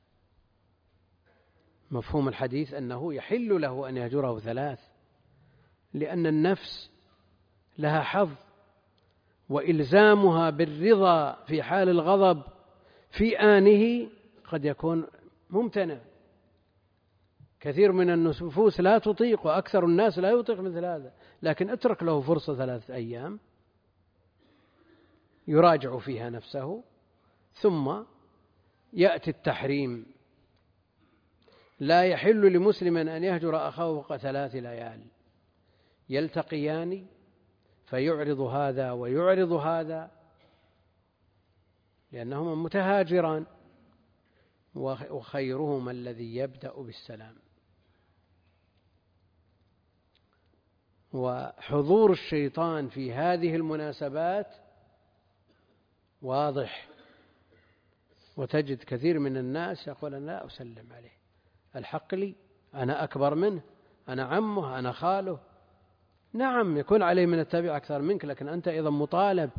مفهوم الحديث أنه يحل له أن يهجره 3، لأن النفس لها حظ، وإلزامها بالرضا في حال الغضب في آنه قد يكون ممتنع. كثير من النفوس لا تطيق، وأكثر الناس لا يطيق مثل هذا، لكن اترك له فرصة 3 أيام يراجع فيها نفسه ثم يأتي التحريم. لا يحل لمسلم أن يهجر أخاه فوق 3 ليال يلتقيان فيعرض هذا ويعرض هذا لأنهما متهاجران، وخيرهما الذي يبدأ بالسلام. وحضور الشيطان في هذه المناسبات واضح، وتجد كثير من الناس يقول أنا لا أسلم عليه، الحق لي، أنا أكبر منه، أنا عمه، أنا خاله. نعم يكون عليه من التابع أكثر منك، لكن أنت أيضا مطالب.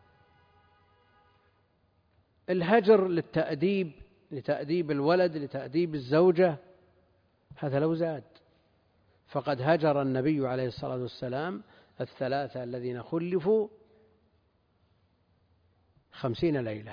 الهجر للتأديب، لتأديب الولد، لتأديب الزوجة، هذا لو زاد. فقد هجر النبي عليه الصلاة والسلام 3 الذين خلفوا 50 ليلة،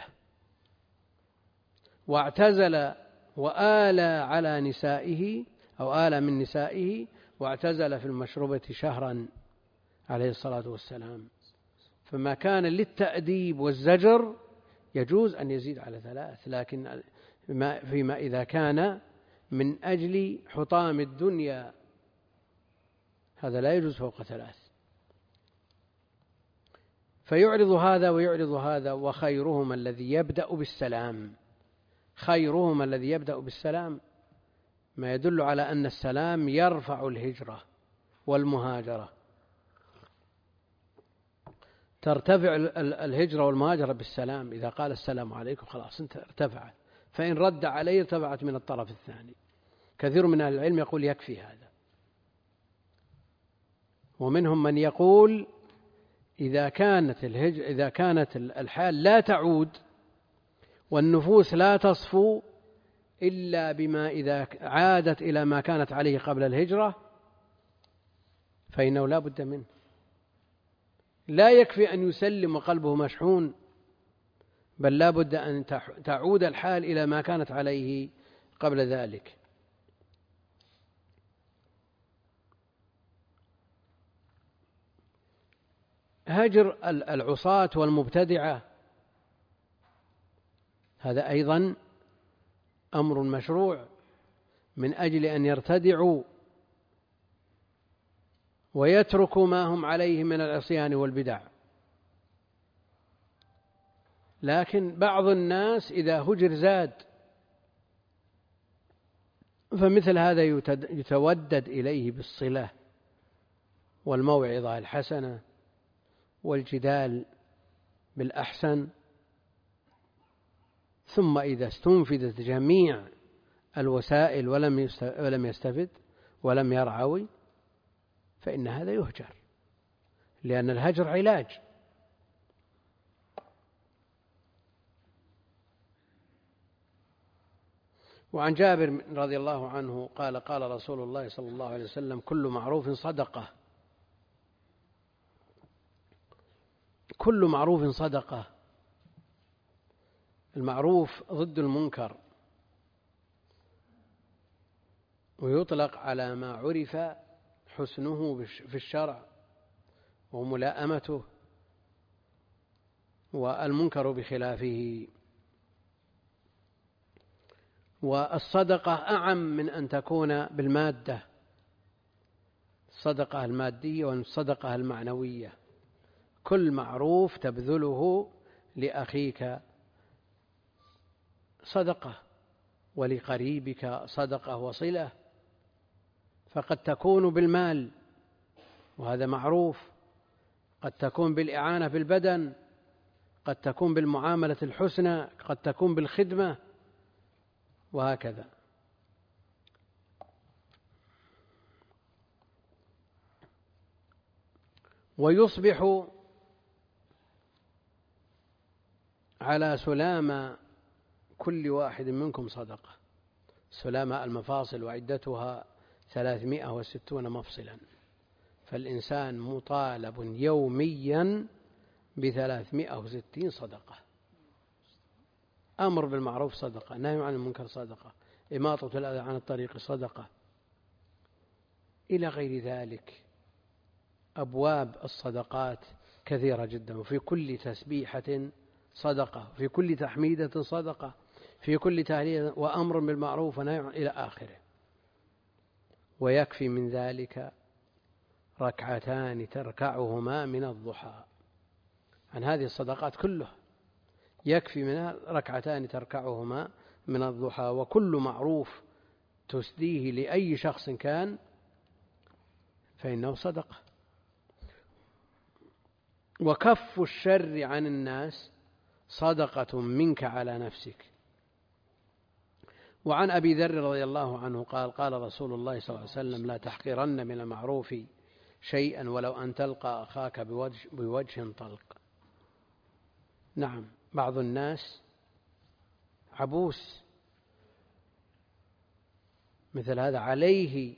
واعتزل وآلى على نسائه أو آلى من نسائه، واعتزل في المشروبة شهرا عليه الصلاة والسلام. فما كان للتأديب والزجر يجوز أن يزيد على 3، لكن فيما إذا كان من أجل حطام الدنيا هذا لا يجوز فوق 3. فيعرض هذا ويعرض هذا، وخيرهما الذي يبدأ بالسلام. خيرهما الذي يبدأ بالسلام، ما يدل على أن السلام يرفع الهجرة والمهاجرة. ترتفع الهجرة والمهاجرة بالسلام، إذا قال السلام عليكم خلاص انت ارتفعت، فإن رد عليه ارتفعت من الطرف الثاني. كثير من أهل العلم يقول يكفي هذا، ومنهم من يقول إذا كانت الحال لا تعود والنفوس لا تصفو إلا بما إذا عادت إلى ما كانت عليه قبل الهجرة فإنه لا بد منه. لا يكفي أن يسلم وقلبه مشحون، بل لا بد أن تعود الحال إلى ما كانت عليه قبل ذلك. هجر العصاة والمبتدعة هذا أيضا أمر مشروع من أجل أن يرتدعوا ويتركوا ما هم عليه من العصيان والبدع. لكن بعض الناس إذا هجر زاد، فمثل هذا يتودد إليه بالصلة والموعظة الحسنة والجدال بالأحسن، ثم إذا استنفذت جميع الوسائل ولم يستفد ولم يرعوي فإن هذا يهجر، لأن الهجر علاج. وعن جابر رضي الله عنه قال قال رسول الله صلى الله عليه وسلم كل معروف صدقة. كل معروف صدقة. المعروف ضد المنكر، ويطلق على ما عرف حسنه في الشرع وملاءمته، والمنكر بخلافه. والصدقة أعم من أن تكون بالمادة، الصدقة المادية والصدقة المعنوية. كل معروف تبذله لأخيك صدقة، ولقريبك صدقة وصلة، فقد تكون بالمال وهذا معروف، قد تكون بالإعانة بالبدن، قد تكون بالمعاملة الحسنى، قد تكون بالخدمة، وهكذا. ويصبح على سلامة كل واحد منكم صدقة. سلامة المفاصل وعدتها 360 مفصلا، فالإنسان مطالب يوميا ب360 صدقة. أمر بالمعروف صدقة، نهي عن المنكر صدقة، إماطة الأذى عن الطريق صدقة، إلى غير ذلك. أبواب الصدقات كثيرة جدا، وفي كل تسبيحة صدقة، في كل تحميدة صدقة، في كل تهليل وأمر بالمعروف ونهي إلى آخره. ويكفي من ذلك ركعتان تركعهما من الضحى. عن هذه الصدقات كلها يكفي منها ركعتان تركعهما من الضحى. وكل معروف تسديه لأي شخص كان فإنه صدقة. وكف الشر عن الناس صدقة منك على نفسك. وعن أبي ذر رضي الله عنه قال قال رسول الله صلى الله عليه وسلم لا تحقرن من المعروف شيئا ولو أن تلقى أخاك بوجه طلق. نعم، بعض الناس عبوس، مثل هذا عليه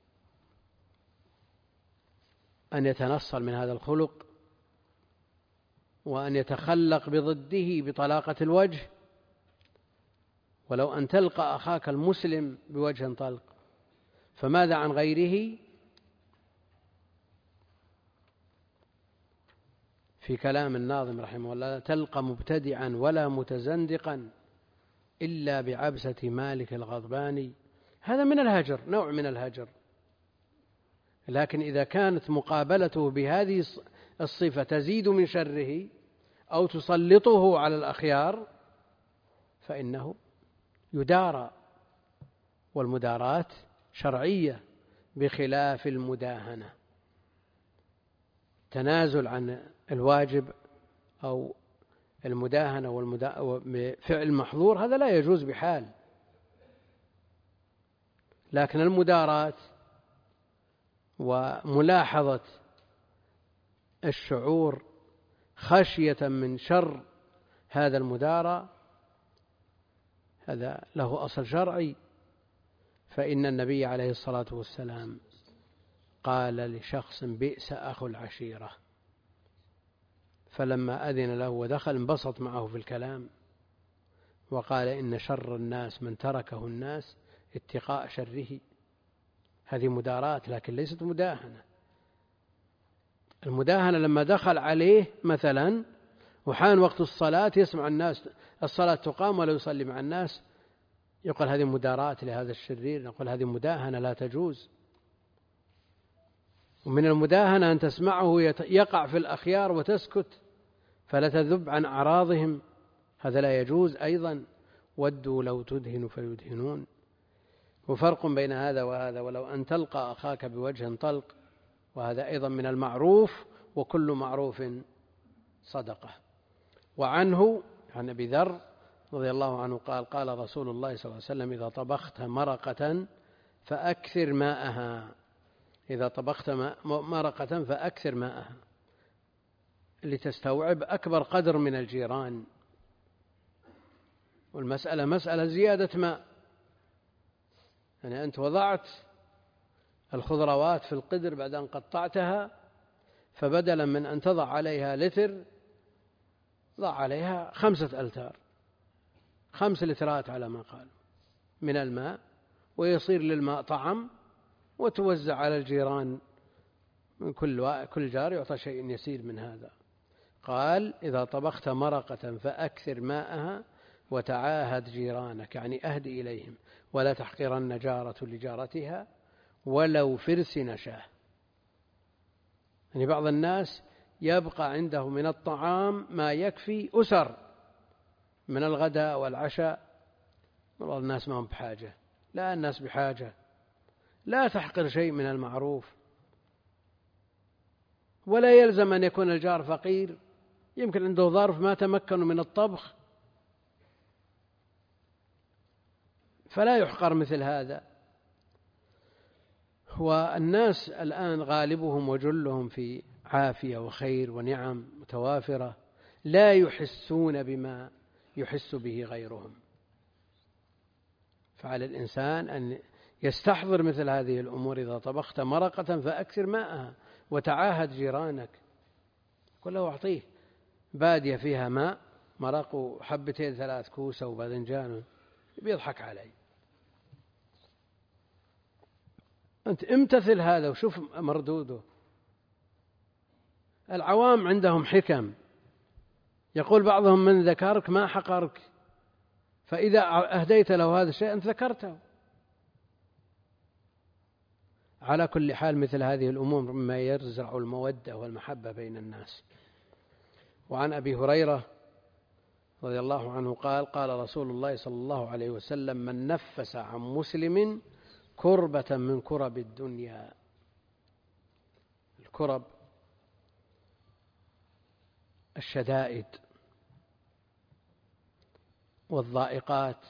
أن يتنصل من هذا الخلق وأن يتخلق بضده بطلاقة الوجه، ولو أن تلقى أخاك المسلم بوجه طلق، فماذا عن غيره؟ في كلام الناظم رحمه الله: تلقى مبتدعا ولا متزندقا إلا بعبسة مالك الغضبان. هذا من الهجر، نوع من الهجر، لكن إذا كانت مقابلته بهذه الصفة تزيد من شره أو تسلطه على الأخيار فإنه يدارى، والمداراة شرعية بخلاف المداهنة. تنازل عن الواجب أو المداهنة بفعل محظور هذا لا يجوز بحال، لكن المداراة وملاحظة الشعور خشية من شر هذا المدارى هذا له أصل شرعي. فإن النبي عليه الصلاة والسلام قال لشخص: بئس أخو العشيرة، فلما أذن له ودخل انبسط معه في الكلام وقال: إن شر الناس من تركه الناس اتقاء شره. هذه مداراة لكن ليست مداهنة. المداهنة لما دخل عليه مثلا وحان وقت الصلاة يسمع الناس الصلاة تقام ولا يصلي مع الناس، يقول هذه مداراة لهذا الشرير، نقول هذه مداهنة لا تجوز. ومن المداهنة أن تسمعه يقع في الأخيار وتسكت فلا تذب عن أعراضهم، هذا لا يجوز أيضا. ودوا لو تدهن فيدهنون. وفرق بين هذا وهذا: ولو أن تلقى أخاك بوجه طلق، وهذا أيضا من المعروف، وكل معروف صدقة. وعنه عن أبي ذر رضي الله عنه قال: قال رسول الله صلى الله عليه وسلم: إذا طبخت مرقة فأكثر ماءها. إذا طبخت مرقة فأكثر ماءها، لتستوعب أكبر قدر من الجيران. والمسألة مسألة زيادة ماء، يعني أنت وضعت الخضروات في القدر بعد أن قطعتها، فبدلا من أن تضع عليها لتر ضع عليها 5 ألتار، 5 لترات على ما قال من الماء، ويصير للماء طعم وتوزع على الجيران، من كل جار يعطى شيء يسير من هذا. قال: إذا طبخت مرقة فأكثر ماءها وتعاهد جيرانك، يعني أهد إليهم، ولا تحقرن جارة لجارتها ولو فرس نشاه. يعني بعض الناس يبقى عنده من الطعام ما يكفي أسر من الغداء والعشاء، والله الناس ما هم بحاجة. لا، الناس بحاجة. لا تحقر شيء من المعروف، ولا يلزم أن يكون الجار فقير، يمكن عنده ظرف ما تمكنوا من الطبخ فلا يحقر مثل هذا. والناس الآن غالبهم وجلهم في عافية وخير ونعم متوافرة، لا يحسون بما يحس به غيرهم. فعلى الإنسان أن يستحضر مثل هذه الأمور: إذا طبخت مرقة فأكثر ماءها وتعاهد جيرانك. قل له أعطيه بادية فيها ماء، مرق 2 3 كوسة وباذنجان، بيضحك علي. أنت امتثل هذا وشوف مردوده. العوام عندهم حكم، يقول بعضهم: من ذكرك ما حقرك، فإذا أهديت له هذا الشيء أنت ذكرته. على كل حال مثل هذه الأمور مما يزرع المودة والمحبة بين الناس. وعن أبي هريرة رضي الله عنه قال: قال رسول الله صلى الله عليه وسلم: من نفس عن مسلم كربة من كرب الدنيا. الكرب الشدائد والضائقات،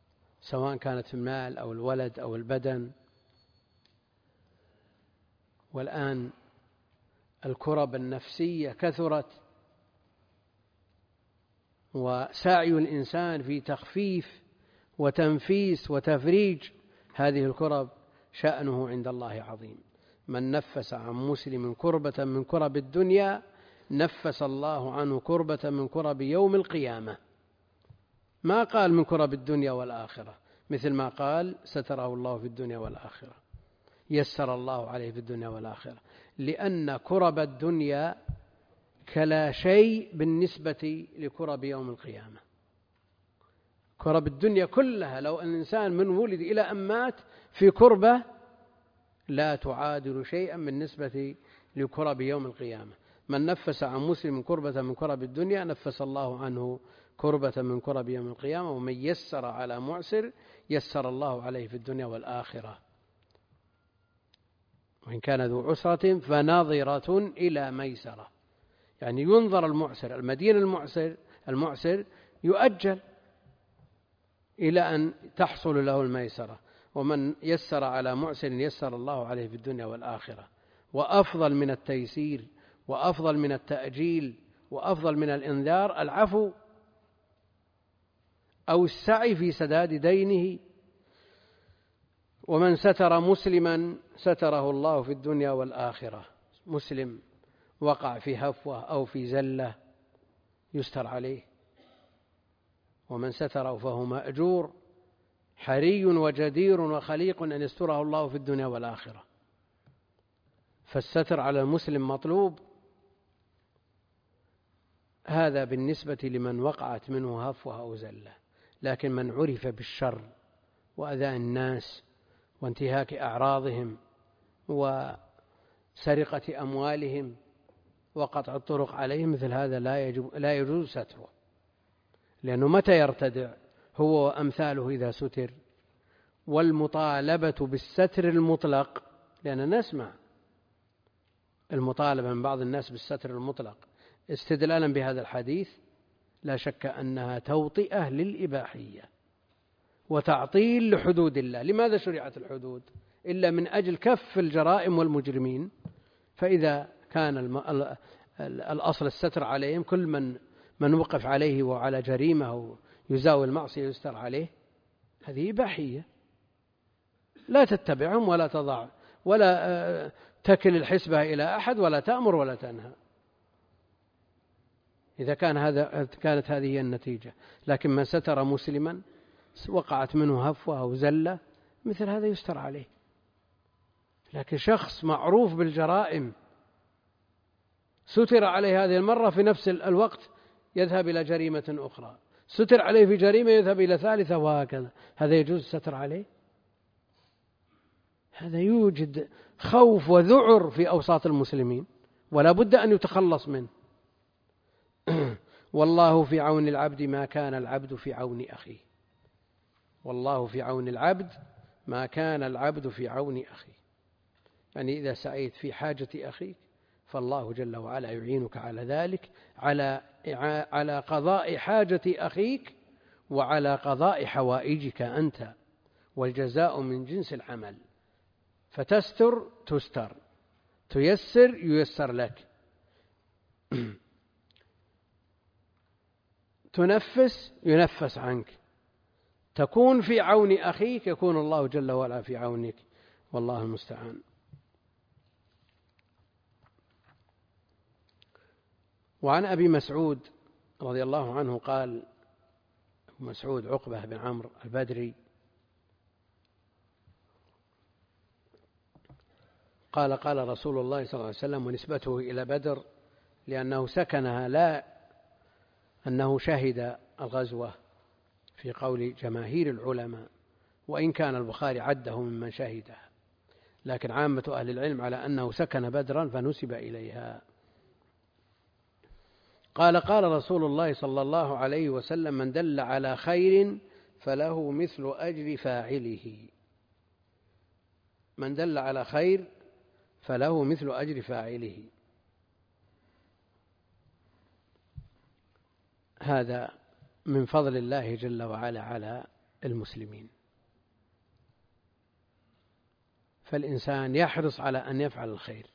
سواء كانت في المال أو الولد أو البدن. والآن الكرب النفسية كثرت، وسعي الإنسان في تخفيف وتنفيس وتفريج هذه الكرب شأنه عند الله عظيم. من نفس عن مسلم كربة من كرب الدنيا نفس الله عنه كربة من كرب يوم القيامة. ما قال من كرب الدنيا والآخرة، مثل ما قال ستره الله في الدنيا والآخرة، يسر الله عليه في الدنيا والآخرة، لأن كرب الدنيا كلا شيء بالنسبة لكرب يوم القيامة. كرب الدنيا كلها لو أن الإنسان من ولد إلى أن مات في كربة لا تعادل شيئا بالنسبة لكرب يوم القيامة. من نفس عن مسلم كربة من كرب الدنيا نفس الله عنه كربة من كرب يوم القيامة. ومن يسر على معسر يسر الله عليه في الدنيا والآخرة. وإن كان ذو عسرة فناظرة إلى ميسرة، يعني ينظر المعسر، المدين المعسر يؤجل إلى أن تحصل له الميسرة. ومن يسر على معسر يسر الله عليه في الدنيا والآخرة. وأفضل من التيسير وأفضل من التأجيل وأفضل من الإنذار العفو أو السعي في سداد دينه. ومن ستر مسلما ستره الله في الدنيا والآخرة. مسلم وقع في هفوة أو في زلة يستر عليه، ومن ستره فهو مأجور، حري وجدير وخليق أن يستره الله في الدنيا والآخرة. فالستر على المسلم مطلوب. هذا بالنسبة لمن وقعت منه هفوة أو زلة. لكن من عرف بالشر وأذى الناس وانتهاك أعراضهم وسرقة أموالهم وقطع الطرق عليهم، مثل هذا لا يجوز ستره، لأنه متى يرتدع هو وأمثاله إذا ستر. والمطالبة بالستر المطلق، لأننا نسمع المطالبة من بعض الناس بالستر المطلق استدلالا بهذا الحديث، لا شك أنها توطئة للإباحية وتعطيل لحدود الله. لماذا شرعت الحدود؟ إلا من أجل كف الجرائم والمجرمين. فإذا كان الأصل الستر عليهم، كل من وقف عليه وعلى جريمة أو يزاول المعصية يستر عليه، هذه إباحية لا تتبعهم ولا تضع ولا تكل الحسبة إلى أحد ولا تأمر ولا تنهى، إذا كانت هذه هي النتيجة. لكن من ستر مسلما وقعت منه هفوة أو زلة، مثل هذا يستر عليه. لكن شخص معروف بالجرائم ستر عليه هذه المرة، في نفس الوقت يذهب إلى جريمة أخرى، ستر عليه في جريمة يذهب إلى ثالثة، وهكذا، هذا يجوز الستر عليه؟ هذا يوجد خوف وذعر في أوساط المسلمين ولا بد أن يتخلص منه. والله في عون العبد ما كان العبد في عون أخيه. والله في عون العبد ما كان العبد في عون أخيه. يعني إذا سعيت في حاجة أخيك فالله جل وعلا يعينك على ذلك، على قضاء حاجة أخيك وعلى قضاء حوائجك أنت، والجزاء من جنس العمل. فتستر تستر، تيسر ييسر لك، تنفس ينفس عنك، تكون في عون أخيك يكون الله جل وعلا في عونك، والله المستعان. وعن أبي مسعود رضي الله عنه قال، أبو مسعود عقبة بن عمرو البدري قال قال رسول الله صلى الله عليه وسلم، ونسبته إلى بدر لأنه سكنها لا أنه شهد الغزوة في قول جماهير العلماء، وإن كان البخاري عده ممن شهدها، لكن عامة أهل العلم على أنه سكن بدرا فنسب إليها. قال قال رسول الله صلى الله عليه وسلم: من دل على خير فله مثل أجر فاعله. من دل على خير فله مثل أجر فاعله. هذا من فضل الله جل وعلا على المسلمين. فالإنسان يحرص على أن يفعل الخير،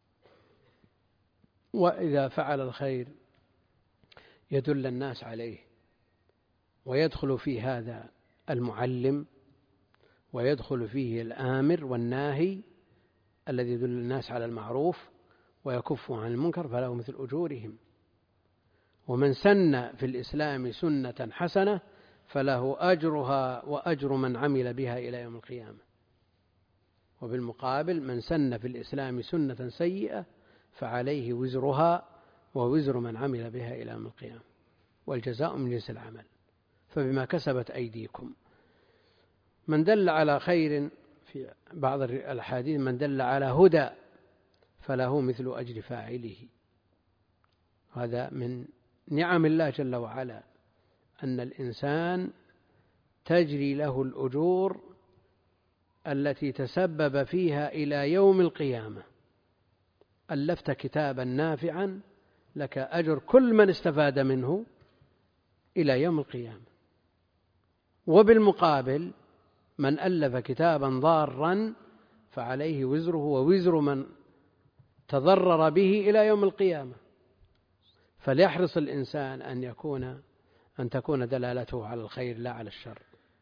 وإذا فعل الخير يدل الناس عليه، ويدخل في هذا المعلم، ويدخل فيه الآمر والناهي الذي يدل الناس على المعروف ويكف عن المنكر، فله مثل أجورهم. ومن سن في الإسلام سنة حسنة فله أجرها وأجر من عمل بها إلى يوم القيامة. وبالمقابل من سن في الإسلام سنة سيئة فعليه وزرها ووزر من عمل بها إلى يوم القيامة، والجزاء من جنس العمل، فبما كسبت أيديكم. من دل على خير في بعض الأحاديث من دل على هدى فله مثل أجر فاعله. هذا من نعم الله جل وعلا أن الإنسان تجري له الأجور التي تسبب فيها إلى يوم القيامة. ألفت كتابا نافعا لك أجر كل من استفاد منه إلى يوم القيامة. وبالمقابل من ألف كتابا ضارا فعليه وزره ووزر من تضرر به إلى يوم القيامة. فليحرص الإنسان أن تكون دلالته على الخير لا على الشر.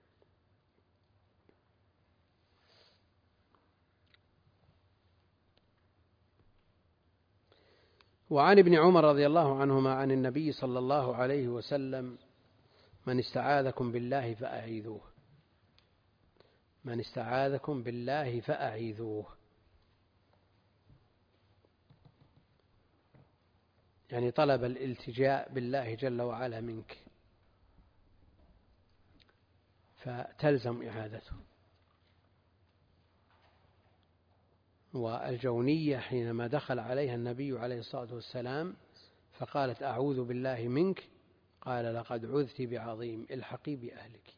وعن ابن عمر رضي الله عنهما عن النبي صلى الله عليه وسلم: من استعاذكم بالله فأعيذوه. من استعاذكم بالله فأعيذوه، يعني طلب الالتجاء بالله جل وعلا منك، فتلزم إعادته. والجونية حينما دخل عليها النبي عليه الصلاة والسلام فقالت: أعوذ بالله منك، قال: لقد عذت بعظيم، الحقي بأهلك.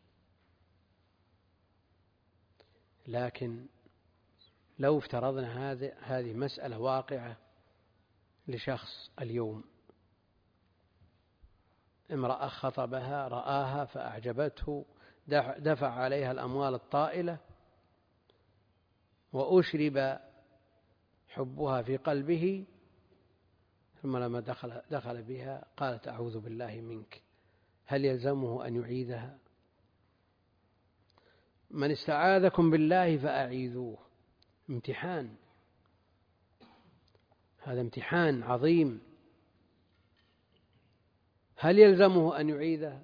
لكن لو افترضنا هذه مسألة واقعة لشخص اليوم، امرأة خطبها رآها فأعجبته، دفع عليها الأموال الطائلة وأشرب حبها في قلبه، ثم لما دخل بها قالت: أعوذ بالله منك، هل يلزمه أن يعيدها؟ من استعاذكم بالله فأعيذوه، امتحان، هذا امتحان عظيم، هل يلزمه أن يعيدها؟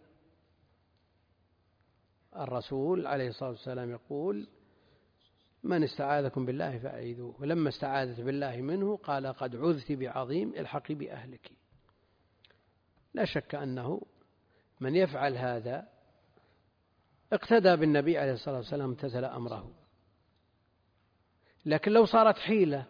الرسول عليه الصلاة والسلام يقول: من استعاذكم بالله فأعيذوه. ولما استعاذت بالله منه قال: قد عذت بعظيم، الحقي بأهلك. لا شك أنه من يفعل هذا اقتدى بالنبي عليه الصلاة والسلام، امتثل أمره. لكن لو صارت حيلة،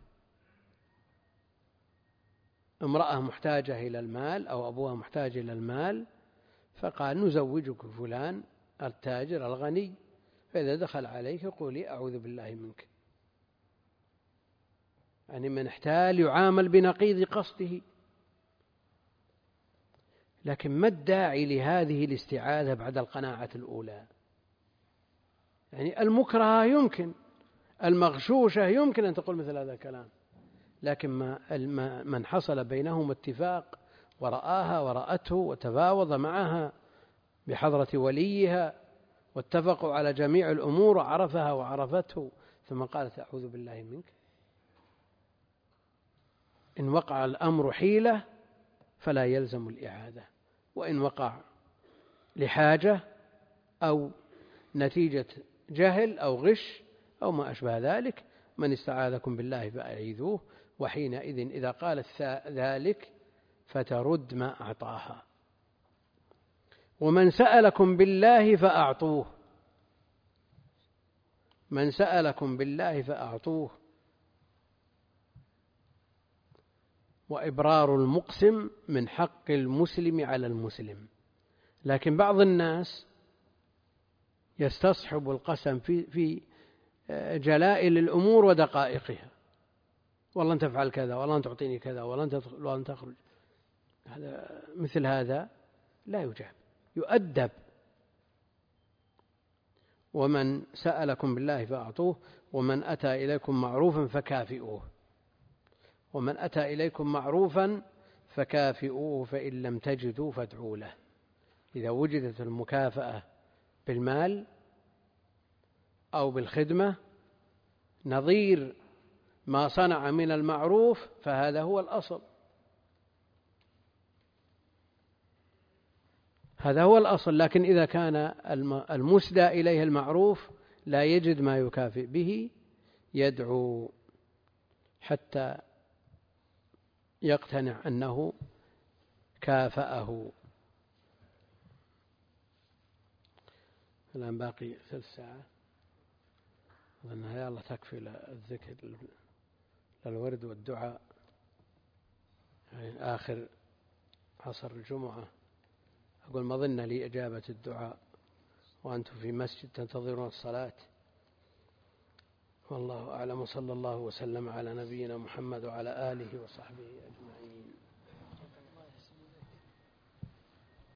امرأة محتاجة إلى المال أو أبوها محتاج إلى المال، فقال: نزوجك فلان التاجر الغني، فإذا دخل عليك قولي: أعوذ بالله منك. يعني من احتال يعامل بنقيض قصده. لكن ما الداعي لهذه الاستعاذة بعد القناعة الأولى؟ يعني المكرهة يمكن، المغشوشة يمكن أن تقول مثل هذا الكلام، لكن من حصل بينهم اتفاق ورآها ورأته وتفاوض معها بحضرة وليها واتفقوا على جميع الأمور وعرفها وعرفته، ثم قالت: أعوذ بالله منك. إن وقع الأمر حيلة فلا يلزم الإعادة، وإن وقع لحاجة أو نتيجة جهل أو غش أو ما أشبه ذلك، من استعاذكم بالله فأعيذوه. وحينئذ إذا قالت ذلك فترد ما أعطاها. ومن سألكم بالله فأعطوه. من سألكم بالله فأعطوه. وإبرار المقسم من حق المسلم على المسلم. لكن بعض الناس يستصحب القسم في جلائل الأمور ودقائقها، والله أن تفعل كذا، والله أن تعطيني كذا، والله أن تدخل، والله أن تخرج. مثل هذا لا يجاب، يؤدب. ومن سألكم بالله فأعطوه. ومن أتى إليكم معروفا فكافئوه، ومن أتى إليكم معروفا فكافئوه فإن لم تجدوا فادعوا له. إذا وجدت المكافأة بالمال أو بالخدمة نظير ما صنع من المعروف فهذا هو الأصل، هذا هو الأصل. لكن إذا كان المسدى إليه المعروف لا يجد ما يكافئ به يدعو حتى يقتنع أنه كافأه. الآن باقي 3 ساعات، أظنها يا الله تكفي للذكر للورد والدعاء، يعني آخر عصر الجمعة. أقول ما ظن لي إجابة الدعاء وأنتم في مسجد تنتظرون الصلاة. والله أعلم، صلى الله وسلم على نبينا محمد وعلى آله وصحبه أجمعين.